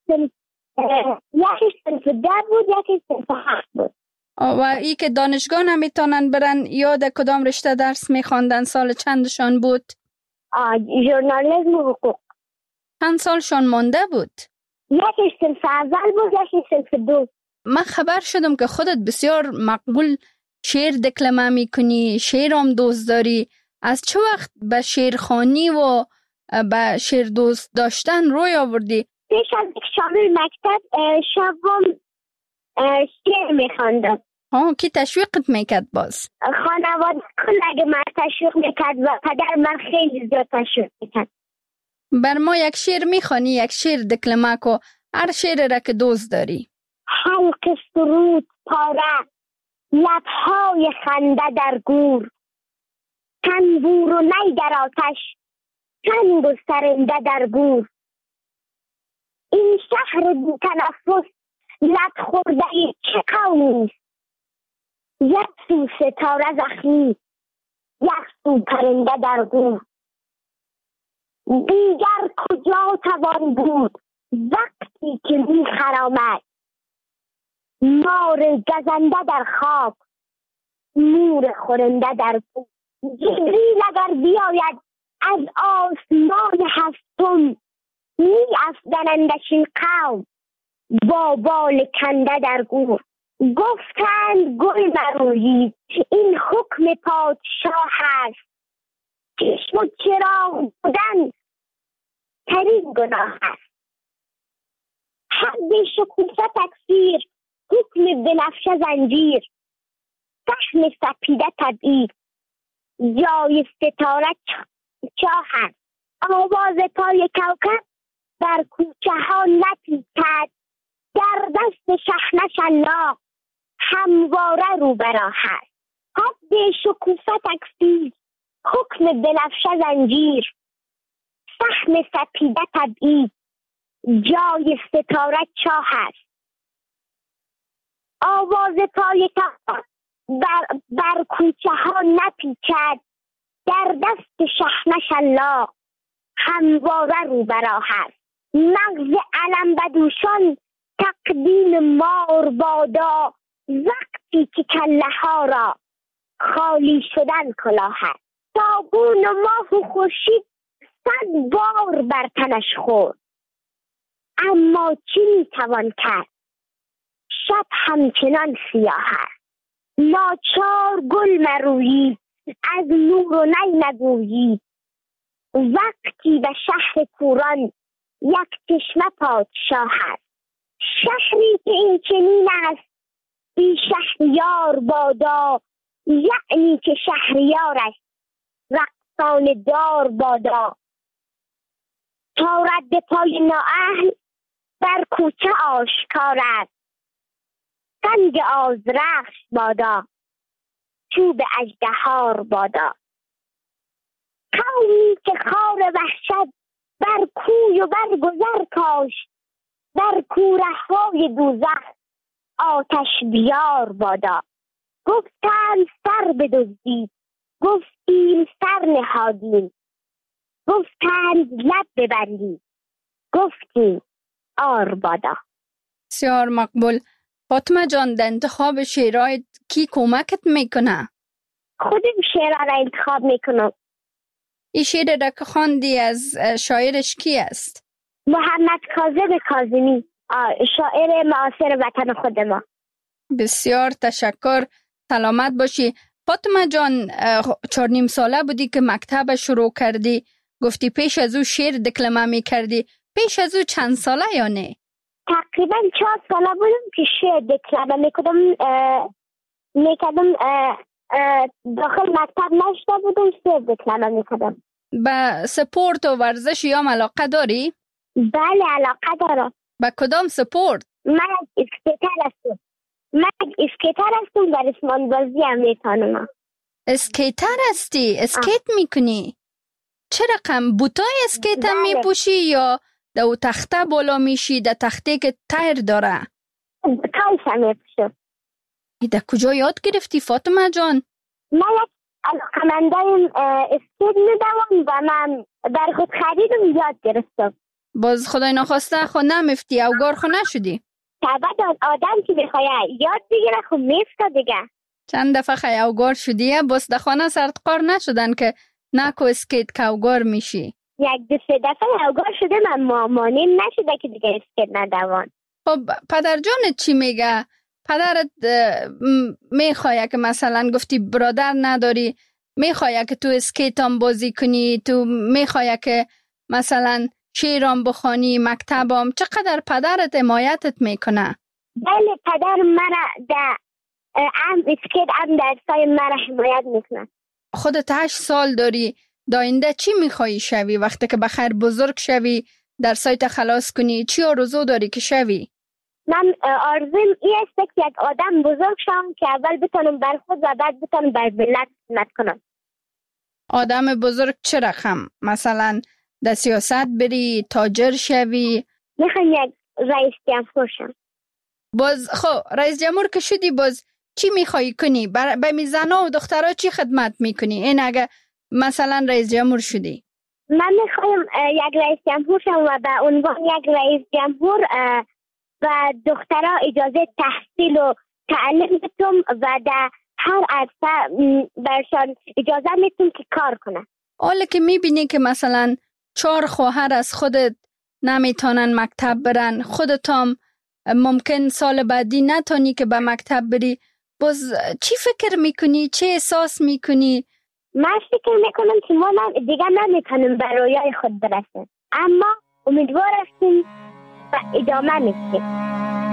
یکی صنف 10 بود، یکی صنف 7 بود. و ای که دانشگاه نمیتونن برن یاد کدام رشته درس میخواندن؟ سال چندشان بود؟ ژورنالیسم و حقوق. چند سالشان مانده بود؟ یکی صنف اول بود، یکی صنف 2. من خبر شدم که خودت بسیار مقبول شعر دکلمه میکنی، شعر هم دوست داری. از چه وقت به شعرخوانی و به شعر دوست داشتن روی آوردی؟ پیش از شامل مکتب شبم شعر میخواندم. کی تشویقت میکرد باز؟ خانواده کل من تشویق میکرد و پدر من خیلی زیاد تشویق میکرد. بر ما یک شعر میخوانی، یک شعر دکلمه کو، هر شعر را که دوست داری. حلق سرود پاره، لبهای خنده در گور، تنبور و نی در آتش، چنگ و سرنده در گور. این شهر بی تنفس لب خورده چه قومی است؟ یک سو ستاره زخمی، یک سو پرنده در گور. دیگر کجا توان بود وقتی که می خرامد؟ مار گزنده در خواب، مور خورنده در گور. جبریل اگر بیاید از آسمان هفتم، می افزنندش این قوم با بال کنده در گور. گفتند گل مرویید، این حکم پادشاه است. چشم و چراغ بودن ترین گناه است. حد شکوفه تکثیر، حکم بنفشه زنجیر. سهم سپیده تبعید، جای ستاره چاه است. آواز پای کوکب در کوچه ها نپیچد، در دست شحنه شلاق همواره رو به راه است. حد شکوفه تکثیر، حکم بنفشه زنجیر. سهم سپیده تبعید، جای ستاره چاه است. آواز پای کوکب بر کوچه ها نپیچد، در دست شحنه شلاق همواره رو به راه است. مغز علم بدوشان تقدیم مار بادا، وقتی که کله ها را خالی شدن کلاه است. صابون و ماه و خورشید 100 بار بر تنش خورد، اما چی میتوان کرد؟ شب همچنان سیاه است. ناچار گل مرویید، از نور و نی نگویید. وقتی به شهر کوران یک چشمه پادشاه است. شهری که این چنین است بی شهریار بادا، یعنی که شهریارش رقصان دار بادا. تا رد پای نااهل بر کوچه آشکار است، سنگ آذرخش بادا، چوب اژدهار بادا. قومی که خار وحشت بر کوی و بر گذر کاشت، در کوره‌های دوزخ آتش بیار بادا. گفتند سر بدزدید، گفتیم سر نهادیم، گفتند لب ببندید، گفتیم آر بادا. بسیار مقبول. فاطمه جان، در انتخاب شعرهای کی کمکت میکنه؟ خودم شعرها را انتخاب میکنم. این شعر را که خواندی از شاعرش کی است؟ محمد کاظم کاظمی، شاعر معاصر وطن خود ما. بسیار تشکر، سلامت باشی. فاطمه جان، 4.5 ساله بودی که مکتب شروع کردی، گفتی پیش از او شعر دکلمه می کردی. پیش از او چند ساله یا نه؟ تقریبا 4 ساله بودم که شعر دکلمه میکردم. داخل مکتب نشده بودم، شعر دکلمه میکردم. به سپورت و ورزش یا علاقه داری؟ بله علاقه دارم. به کدام سپورت؟ من اسکیتر هستم و ریسمان بازی هم میتونم. اسکیتر هستی؟ اسکیت میکنی؟ چه رقم؟ بوتای اسکیت هم میپوشی یا دو تخته بالا میشی، در تخته که تایر داره؟ بوتایش هم میپوشم. در کجا یاد گرفتی فاطمه جان؟ من یک علاقمندایم اسکیت میدوم و من در خود خریدم یاد گرفتم. باز خدای نخواسته خود نمیفتی او گار خود نشدی؟ طبعا آدم که بخواه یاد بگیره خود میفته دیگه. چند دفعه خیاوگار شدیه باز در خانه سرتقار نشدن که نکو اسکیت کاوگار میشی؟ 1-2 دفعه اوگار شده، من مانیم نشده که دیگه اسکیت ندوان. خب پدر جانت چی میگه؟ پدرت میخواه که مثلا گفتی برادر نداری، میخواه که تو اسکیت هم بازی کنی، تو میخواه که مثلا شعرام بخوانی، مکتبام، چقدر پدرت حمایتت میکنه؟ بله پدر مرا در اسکیت هم درسای مرا حمایت میکنه. خودت 8 سال داری، داینده چی میخوایی شوی؟ وقتی که بخیر بزرگ شوی درسایت خلاص کنی چی آرزو داری که شوی؟ من آرزویم این است که یک آدم بزرگ شم که اول بتونم بر خود و بعد بتونم بر ملت خدمت کنم. آدم بزرگ چه رقم؟ مثلا در سیاست بری، تاجر شوی؟ میخوام یک رئیس جمهور شم. باز خب رئیس جمهور که شدی باز چی میخوایی کنی؟ به زنا و دخترها چی خدمت میکنی؟ این اگه مثلا رئیس جمهور شدی؟ من میخوایم یک رئیس جمهور شم و به عنوان یک رئیس جمهور و دخترها اجازه تحصیل و تعلیم بدم و در هر عرصه برشان اجازه میتونم که کار کنه. حالا که میبینی که مثلا 4 خواهر از خودت نمیتونن مکتب برن، خودت هم ممکن سال بعدی نتونی که به مکتب بری، باز چی فکر میکنی؟ چه احساس میکنی؟ من فکر میکنم که ما دیگه نمیتونیم به رویای خود برسیم، اما امیدوار هستیم و ادامه میدیم.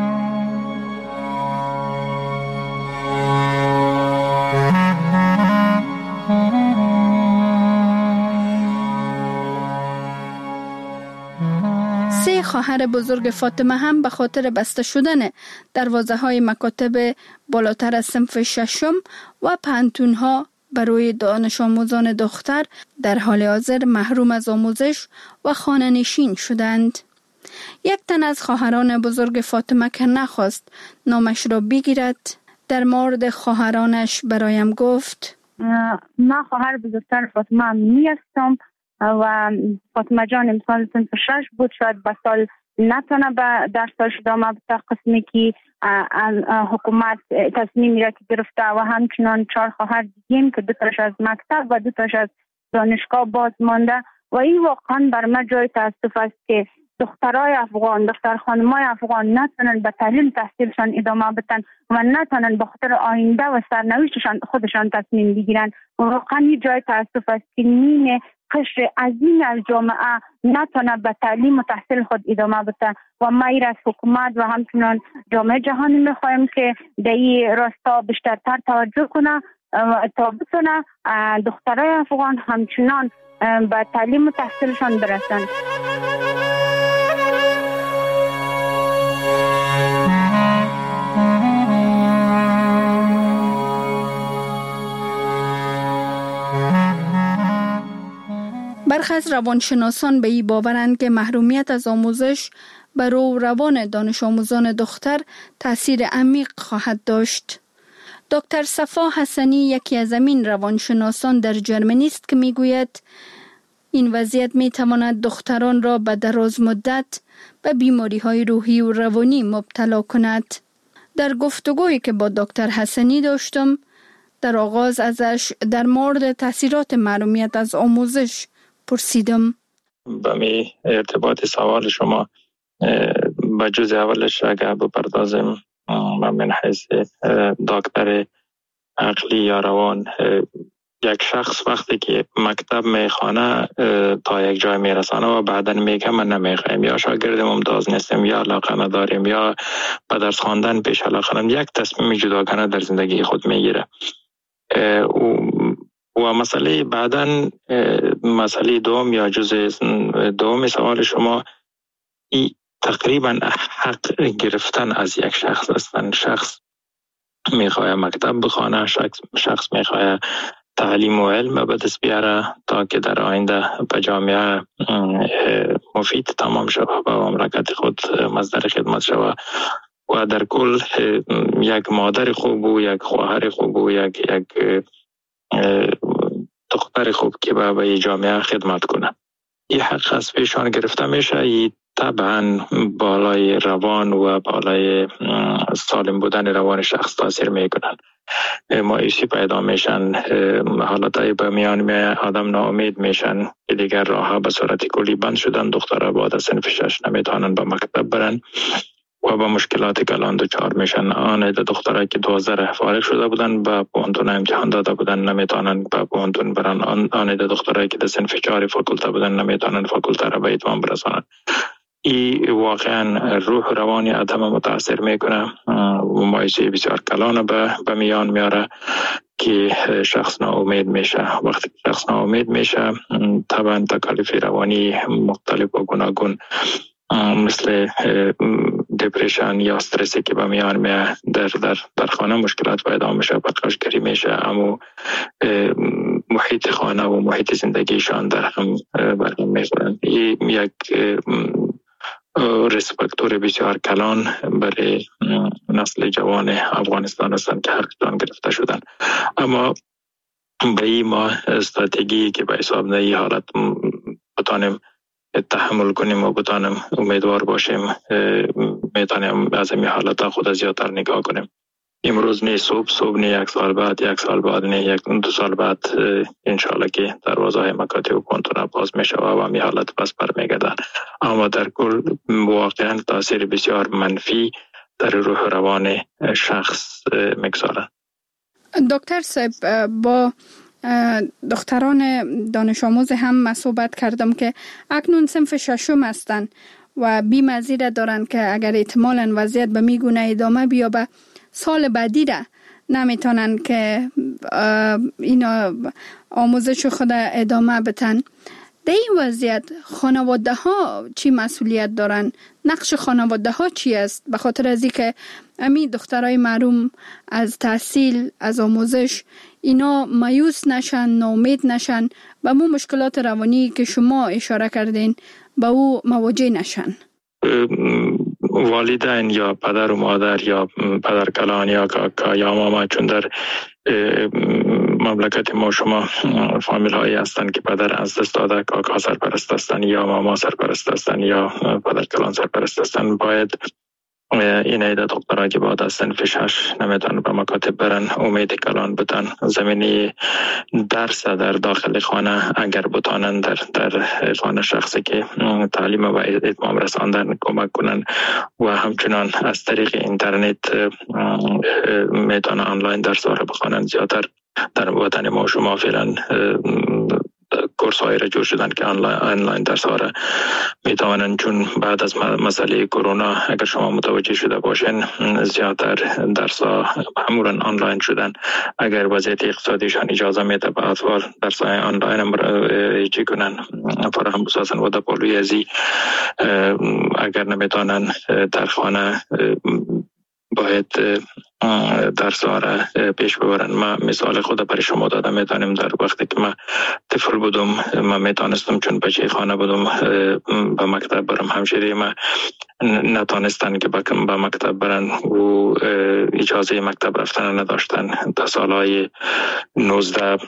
سه خواهر بزرگ فاطمه هم به خاطر بسته شدن دروازه‌های مکاتب بالاتر از صنف 6 و پانتون‌ها برای دانش آموزان دختر در حال حاضر محروم از آموزش و خانه نشین شدند. یک تن از خواهران بزرگ فاطمه که نخواست نامش را بگیرد در مورد خواهرانش برایم گفت: من خواهر بزرگتر فاطمه نیستم و فاطمه جان امسال صنف 6 بود، شاید به سال نتونه به درسش ادامه بده، قسمی که حکومت تصمیمی را که گرفته و همچنان 4 خواهر دیگیم که 2 تاش از مکتب و 2 تاش از دانشگاه باز مانده و این واقعا بر من جای تاسف است که دخترای افغان، دختر خانمای افغان نتونن به تعلیم تحصیلشان ادامه بدن و نتونن به خاطر آینده و سرنوشتشان خودشان تصمیم بگیرن. واقعا این جای تاسف است که نیمه قشر عظیم از جامعه نتونه به تعلیم و تحصیل خود ادامه بده و ما از حکومت و همچنان جامعه جهانی میخوایم که در این راستا بیشترتر توجه کنه تا بتونه دخترای افغان همچنان به تعلیم و تحصیلشان برسن. برخی از روانشناسان به این باورند که محرومیت از آموزش بر روان دانش آموزان دختر تأثیر عمیق خواهد داشت. دکتر صفا حسنی یکی از این روانشناسان در جرمنی است که میگوید این وضعیت میتواند دختران را به دراز مدت به بیماری‌های روحی و روانی مبتلا کند. در گفتگویی که با دکتر حسنی داشتم، در آغاز ازش در مورد تاثیرات محرومیت از آموزش پرسیدم. به می ارتباط سوال شما به جز اولش اگر بپردازم، من حیث دکتر عقلی یا روان، یک شخص وقتی که مکتب میخوانه تا یک جای میرسانه و بعدا میگه من نمیخوایم، یا شاگرد ممتاز نیستم، یا علاقه نداریم، یا به درس خواندن پیش علاقه نداریم، یک تصمیم جداگانه در زندگی خود میگیره. و مسئله بعدا مسئله دوم یا جز دوم سوال شما، تقریبا حق گرفتن از یک شخص هستند. شخص میخواه مکتب بخوانه، شخص میخواه تعلیم و علم به دست بیاره تا که در آینده به جامعه مفید تمام شود، به مملکت خود مصدر خدمت شود و در کل یک مادر خوب و یک خواهر خوب و یک دختر خوب که به جامعه خدمت کنه. این حق از پیشان گرفته میشه. این طبعا بالای روان و بالای سالم بودن روان شخص تاثیر میکنن. مایوسی پیدا میشن، حالتهای به میان می آدم ناامید میشن که دیگر راه به صورت کلی بند شدن. دخترها بعد صنف 6 نمیتونن به مکتب برن و با مشکلات کلان دچار میشن. آن دخترایی که 12 فارغ شده بودن به پوهنتون امتحان داده بودن نمیتونن به پوهنتون برن. آن دخترایی که در صنف 4 فاکولته بودن نمیتونن فاکولته را به اتمام برسانن. این واقعا روح روانی آدم متاثر میکنه و مایوسی بسیار کلان به میان میاره که شخص ناامید میشه. وقتی شخص ناامید میشه طبعا تکالیف روانی مختلف و گوناگون مثل دپرشن یا استرسی که به میان میاد، در خانه مشکلات پیدا میشه، پرخاشگری میشه، اما محیط خانه و محیط زندگیشان در هم برهم میخورن. یک ریسپکتور بسیار کلان برای نسل جوان افغانستان هستند که حقشان گرفته شدن. اما به این ما استراتژی که به حساب نه حالت بتانیم تحمل کنیم و بتانیم امیدوار باشیم، میتونیم از این حالت خود زیادتر نگاه کنیم. امروز نه صبح نه، یک سال بعد نه، 1-2 سال بعد انشاءالله که دروازه های مکاتب و پوهنتون باز میشه و همین حالت پس برمیگردن. اما در کل واقعا تاثیر بسیار منفی در روح روان شخص میگذارن. دکتر صاحب، با دختران دانش آموز هم صحبت کردم که اکنون صنف 6 هستند و بی‌مزید دارند که اگر احتمالاً وضعیت به میگونه ادامه بیابه سال بعدی را نمیتونن که اینا آموزش خود ادامه بتن. در این وضعیت خانواده ها چی مسئولیت دارن؟ نقش خانواده ها چی است؟ به خاطر از اینکه امی دخترای محروم از تحصیل، از آموزش، اینا مایوس نشن، ناامید نشن، به مو مشکلات روانی که شما اشاره کردین به او مواجه نشن. والدین یا پدر و مادر یا پدر کلان یا کاکا یا ماما، چون در مملکت ما شما فامیل هایی هستند که پدر از دست داده، کاکا سرپرست هستند یا ماما سرپرست هستند یا پدر کلان سرپرست هستند، باید این عده دخترها که بعد از صنف 6 نمیتونن به مکاتب برن امید کلان بتن. زمینی درس در داخل خانه اگر بتانن در خانه شخصی که تعلیم و اتمام رساندن کمک کنن و همچنان از طریق اینترنت میتونن آنلاین درس ها رو بخوانن. زیادتر در وطن ما شما فعلا کورس هایی را جور شدن که آنلاین درس ها را میتوانند، چون بعد از مسئله کرونا اگر شما متوجه شده باشین زیادتر درس ها معمولا آنلاین شدن. اگر وضعیت اقتصادیشان اجازه میده به اطفال درس های آنلاین هم چی کنن فراهم بسازن و در پالوی ازی اگر نمیتونن در خانه باید درس‌ها را پیش ببرن. من مثال خود برای شما دادم. میتونم در وقتی که من طفل بودم من میتونستم چون بچه خانه بودم به مکتب برم. همشیری من نتونستن که به مکتب برن و اجازه مکتب رفتن نداشتن. تا سالهای 19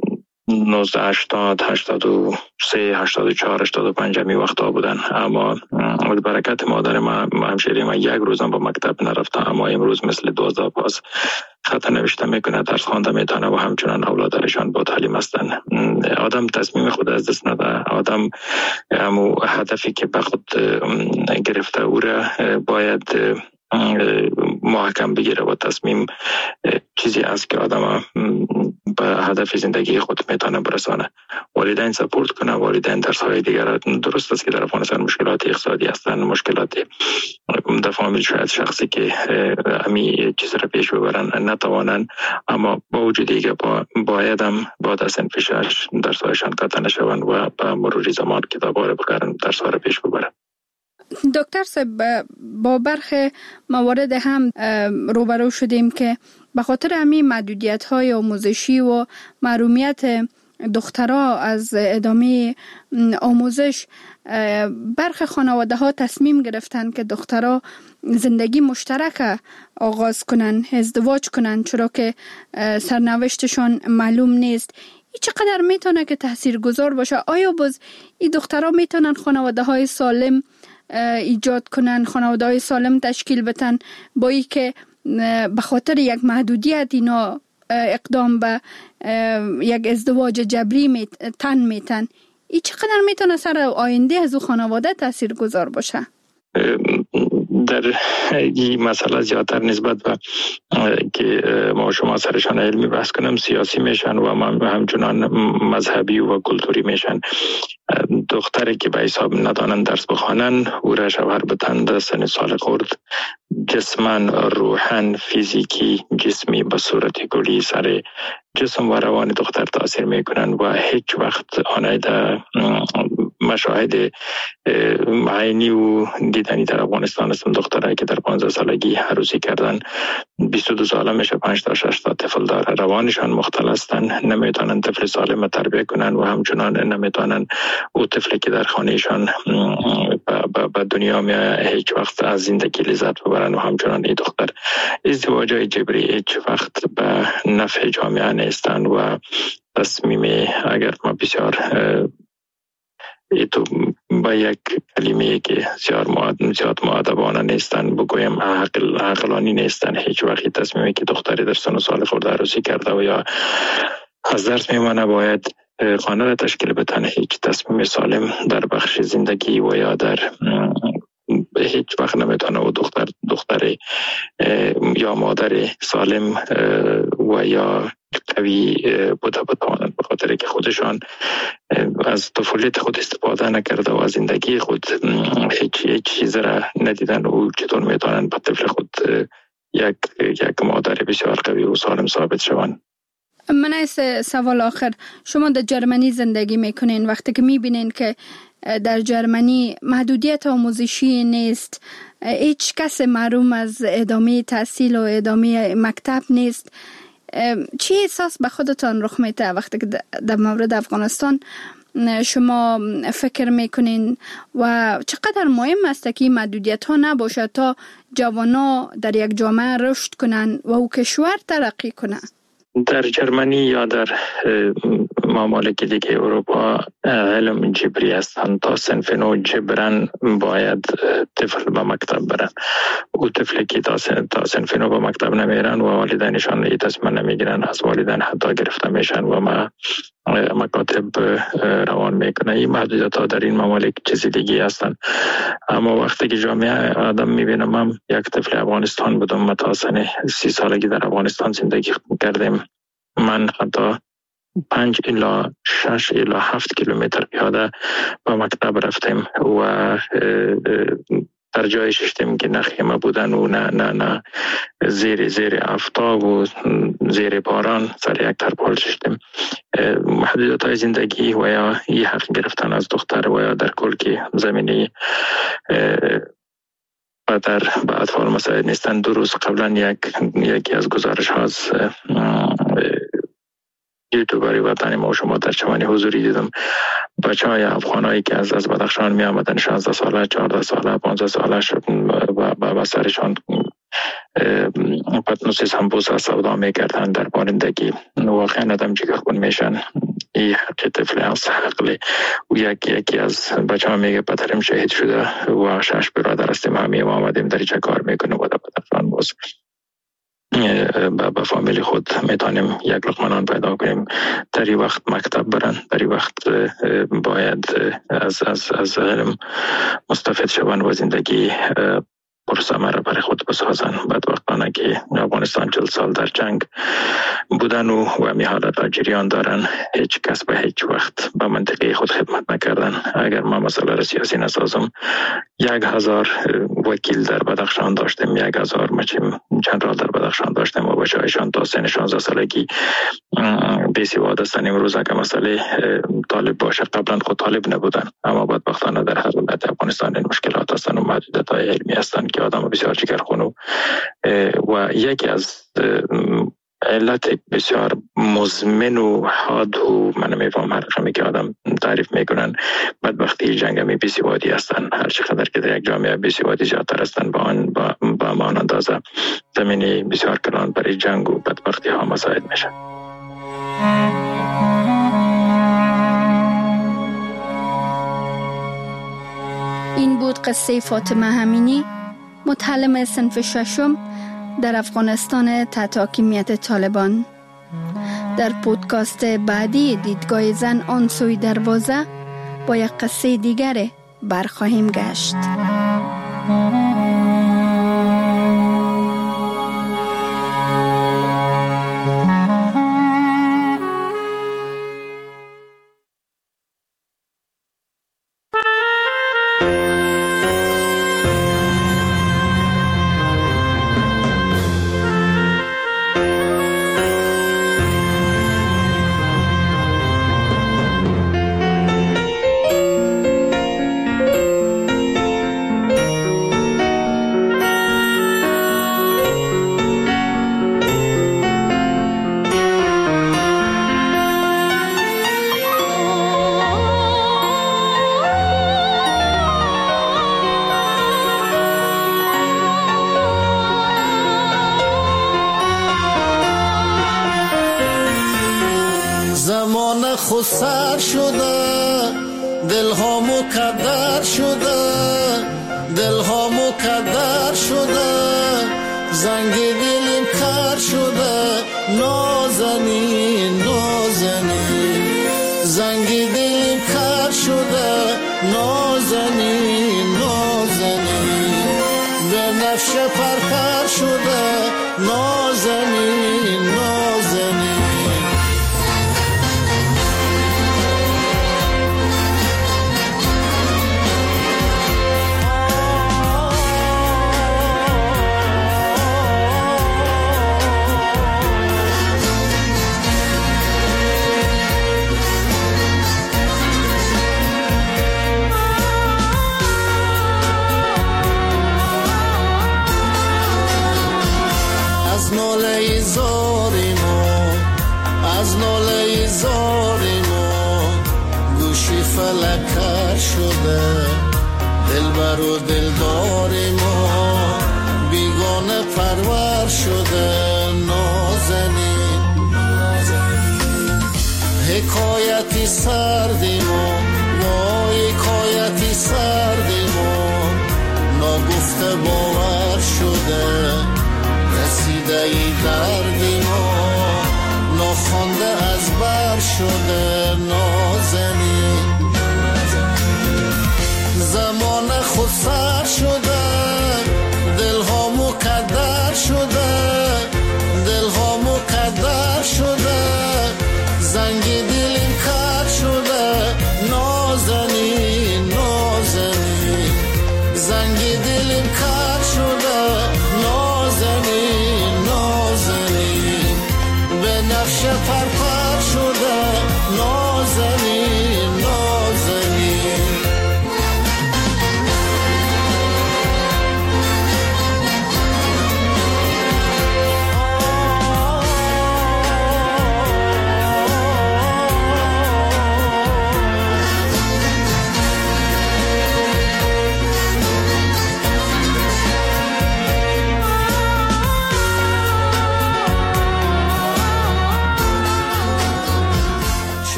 80 83 84 85 می وقتا بودن. اما برکت مادر من همشیری من یک روزم به مکتب نرفته، اما امروز مثل 12 پاس خط نوشته میکنه، درس خوانده میتونه و همچنان اولادشان با تعلیم هستن. آدم تصمیم خود از دست نده. آدم همو هدفی که به خود گرفته او را باید محکم بگیره و تصمیم چیزی است که آدم به هدف زندگی خود میتونه برسانه. والدین سپورت کنه، والدین درس‌های دیگر. درست است که در افغانستان مشکلات اقتصادی هستند، مشکلات در فامیل شاید شخصی که همی چیز را پیش ببرن نتوانند، اما با وجودی که باید هم بعد از صنف 6 درس‌هایشان قطع نشوند و به مرور زمان کتاب‌ها را بخرن، درس‌ها را پیش ببرن. دکتر صاحب، با برخی موارد هم روبرو شدیم که به خاطر همین محدودیت‌های آموزشی و محرومیت دخترها از ادامه آموزش، برخی خانواده‌ها تصمیم گرفتن که دخترها زندگی مشترک آغاز کنن، ازدواج کنن، چرا که سرنوشتشان معلوم نیست. این چقدر میتونه که تاثیرگذار باشه؟ آیا باز این دخترها میتونن خانواده‌های سالم ایجاد کنن، خانواده‌های سالم تشکیل بدن، با ای که به خاطر یک محدودیت اینا اقدام به یک ازدواج جبری تن میتن؟ این چقدر میتونه سر آینده از او خانواده تأثیر گذار باشه؟ در این مسئله زیادتر نسبت به که ما شما سرشان علمی بحث کنم سیاسی میشن و همچنان مذهبی و کلتوری میشن. دختری که به حساب ندانن درس بخوانن او را شوهر بتن در سن سال خورد، جسمن، روحن، فیزیکی، جسمی به صورت کلی سر جسم و روان دختر تاثیر میکنن و هیچ وقت آنها در مشاهد عینی و دیدنی در افغانستان هستم. دخترایی که در 15 سالگی عروسی کردن 22 ساله میشه 5 تا 6 تا طفل داره، روانشان مختل هستن، نمیتونن طفل سالم تربیت کنن و همچنان نمیتونن او طفلی که در خانهشان به دنیا میاد هیچ وقت از زندگی لذت ببرن و همچنان این دختر ازدواجای جبری هیچ وقت به نفع جامعه نیستن و تصمیم اگر ما بسیار تو با یک کلمه که زیاد مؤدبانه نیستن بگویم عقلانی نیستن، هیچ وقت تصمیمی که دختری در سن و سال خورده عروسی کرده و یا از درس میمانه باید خانه را تشکیل بدن، هیچ تصمیم سالم در بخش زندگی و یا در هیچ وقت نمیتونه و دختر یا مادر سالم و یا قوی بوده بتوانند، به خاطر که خودشان از طفولیت خود استفاده نکرده و از زندگی خود هیچ چیز را ندیدن و چطور میتونن به طفل خود یک مادر بسیار قوی و سالم ثابت شوند. من از سوال آخر، شما در جرمنی زندگی میکنین، وقتی که میبینین که در جرمنی محدودیت آموزشی نیست، هیچ کس محروم از ادامه تحصیل و ادامه مکتب نیست، چی احساس به خودتان رخ میده وقتی که در مورد افغانستان شما فکر میکنین و چقدر مهم است که محدودیت ها نباشه تا جوانا در یک جامعه رشد کنن و او کشور ترقی کنه؟ در جرمنی یا در ممالک دیگه اروپا علم جبری هستند. تا صنف 9 جبران باید طفل به مکتب برن. او طفلی که تا صنف 9 به مکتب نمیرن و والدینشان این تصمیم نمیگیرن، از والدین حتی گرفته میشن و ما مکاتب روان میکنه. این محدودیت ها در این ممالک چیزی دیگه هستند. اما وقتی که جامعه آدم میبینم، من یک طفل افغانستان بودم، ما تا سن 30 سالگی در افغانستان زندگی کردیم. من حتی 5 الی 6 الی 7 کیلومتر پیاده به مکتب رفتیم و در جای ششتیم که نه خیمه بودن و نه زیر آفتاب و زیر باران سر یک ترپال ششتیم. محدودیت های زندگی و یا این حق گرفتن از دختر و یا در کل که زمینی در به اطفال مساعد نیستن. 2 روز قبلا یکی از گزارش ها از یوتیوبری وطنی ما و شما در چمن حضوری دیدم. بچه های افغانایی که از بدخشان می آمدن 16 ساله 14 ساله 15 ساله و سرشان پتنوس سمبوسا سودا میکردن در بارندگی. واقعا آدم جگرخون میشن. این حق طفل هست حقلی. و یکی از بچه ها میگه پدرم شهید شده و 6 برادر هستیم، همه ما آمدیم در اینجا کار میکنیم و در بدخشان باز با فامیلی خود میتونیم یک لقمه نان پیدا کنیم. در این وقت مکتب برن، در این وقت باید از علم مستفید شوند و زندگی پرثمره برای خود بسازن. بدبختانه که افغانستان 40 سال در جنگ بودن و همی حالت جریان دارن، هیچ کس به هیچ وقت به منطقه خود خدمت نکردن. اگر ما مسئله را سیاسی نسازم، 1000 وکیل در بدخشان داشتیم، 1000 مچیم جنرال در بدخشان داشتیم و بچه‌هایشان تا سن 16 سالگی بی‌سواد هستند. امروز اگر مسئله طالب باشه، قبلا خود طالب نبودن، اما بدبختانه در هر ولایت افغانستان این مشکلات هستند و محدودیت‌های علمی هستند که آدم بسیار جگرخون و یکی از علت بسیار مزمن و حاد و من نمیفهم هر رقمی که آدم تعریف میکنن بدبختی جنگ همی بی‌سوادی هستن. هر چقدر که در یک جامعه بی‌سوادی زیادتر هستن با ما اندازه زمینی بسیار کلان برای جنگ و بدبختی ها مساعد میشن. این بود قصه فاطمه همینی، متعلم صنف 6 در افغانستان تحت حاکمیت طالبان. در پودکاست بعدی دیدگاه زن آن سوی دروازه با یک قصه دیگر برخواهیم گشت. خود سر شده، دل ها مکدر شده، دل ها مکدر شده، زنگ دلم کر شده، نازنین نازنین، زنگ دلم کر شده، نازنین نازنین، به نفش پرپر شده، نازنین نازنین. از ناله زاری ما گوشی فلکر شده، دلبر و دلدار ما بیگانه پرور شده، نازنین حکایتی سردی ما، وای حکایتی سردی ما ناگفته باور شده، رسیده ای دردی ما ناخوانده از بر شده، نازنین زمان خود سر شده، دلها مکدر شده، دلها مکدر شده، زنگ دلیم کر شده، نازنین نازنین، زنگ دلیم کر شده.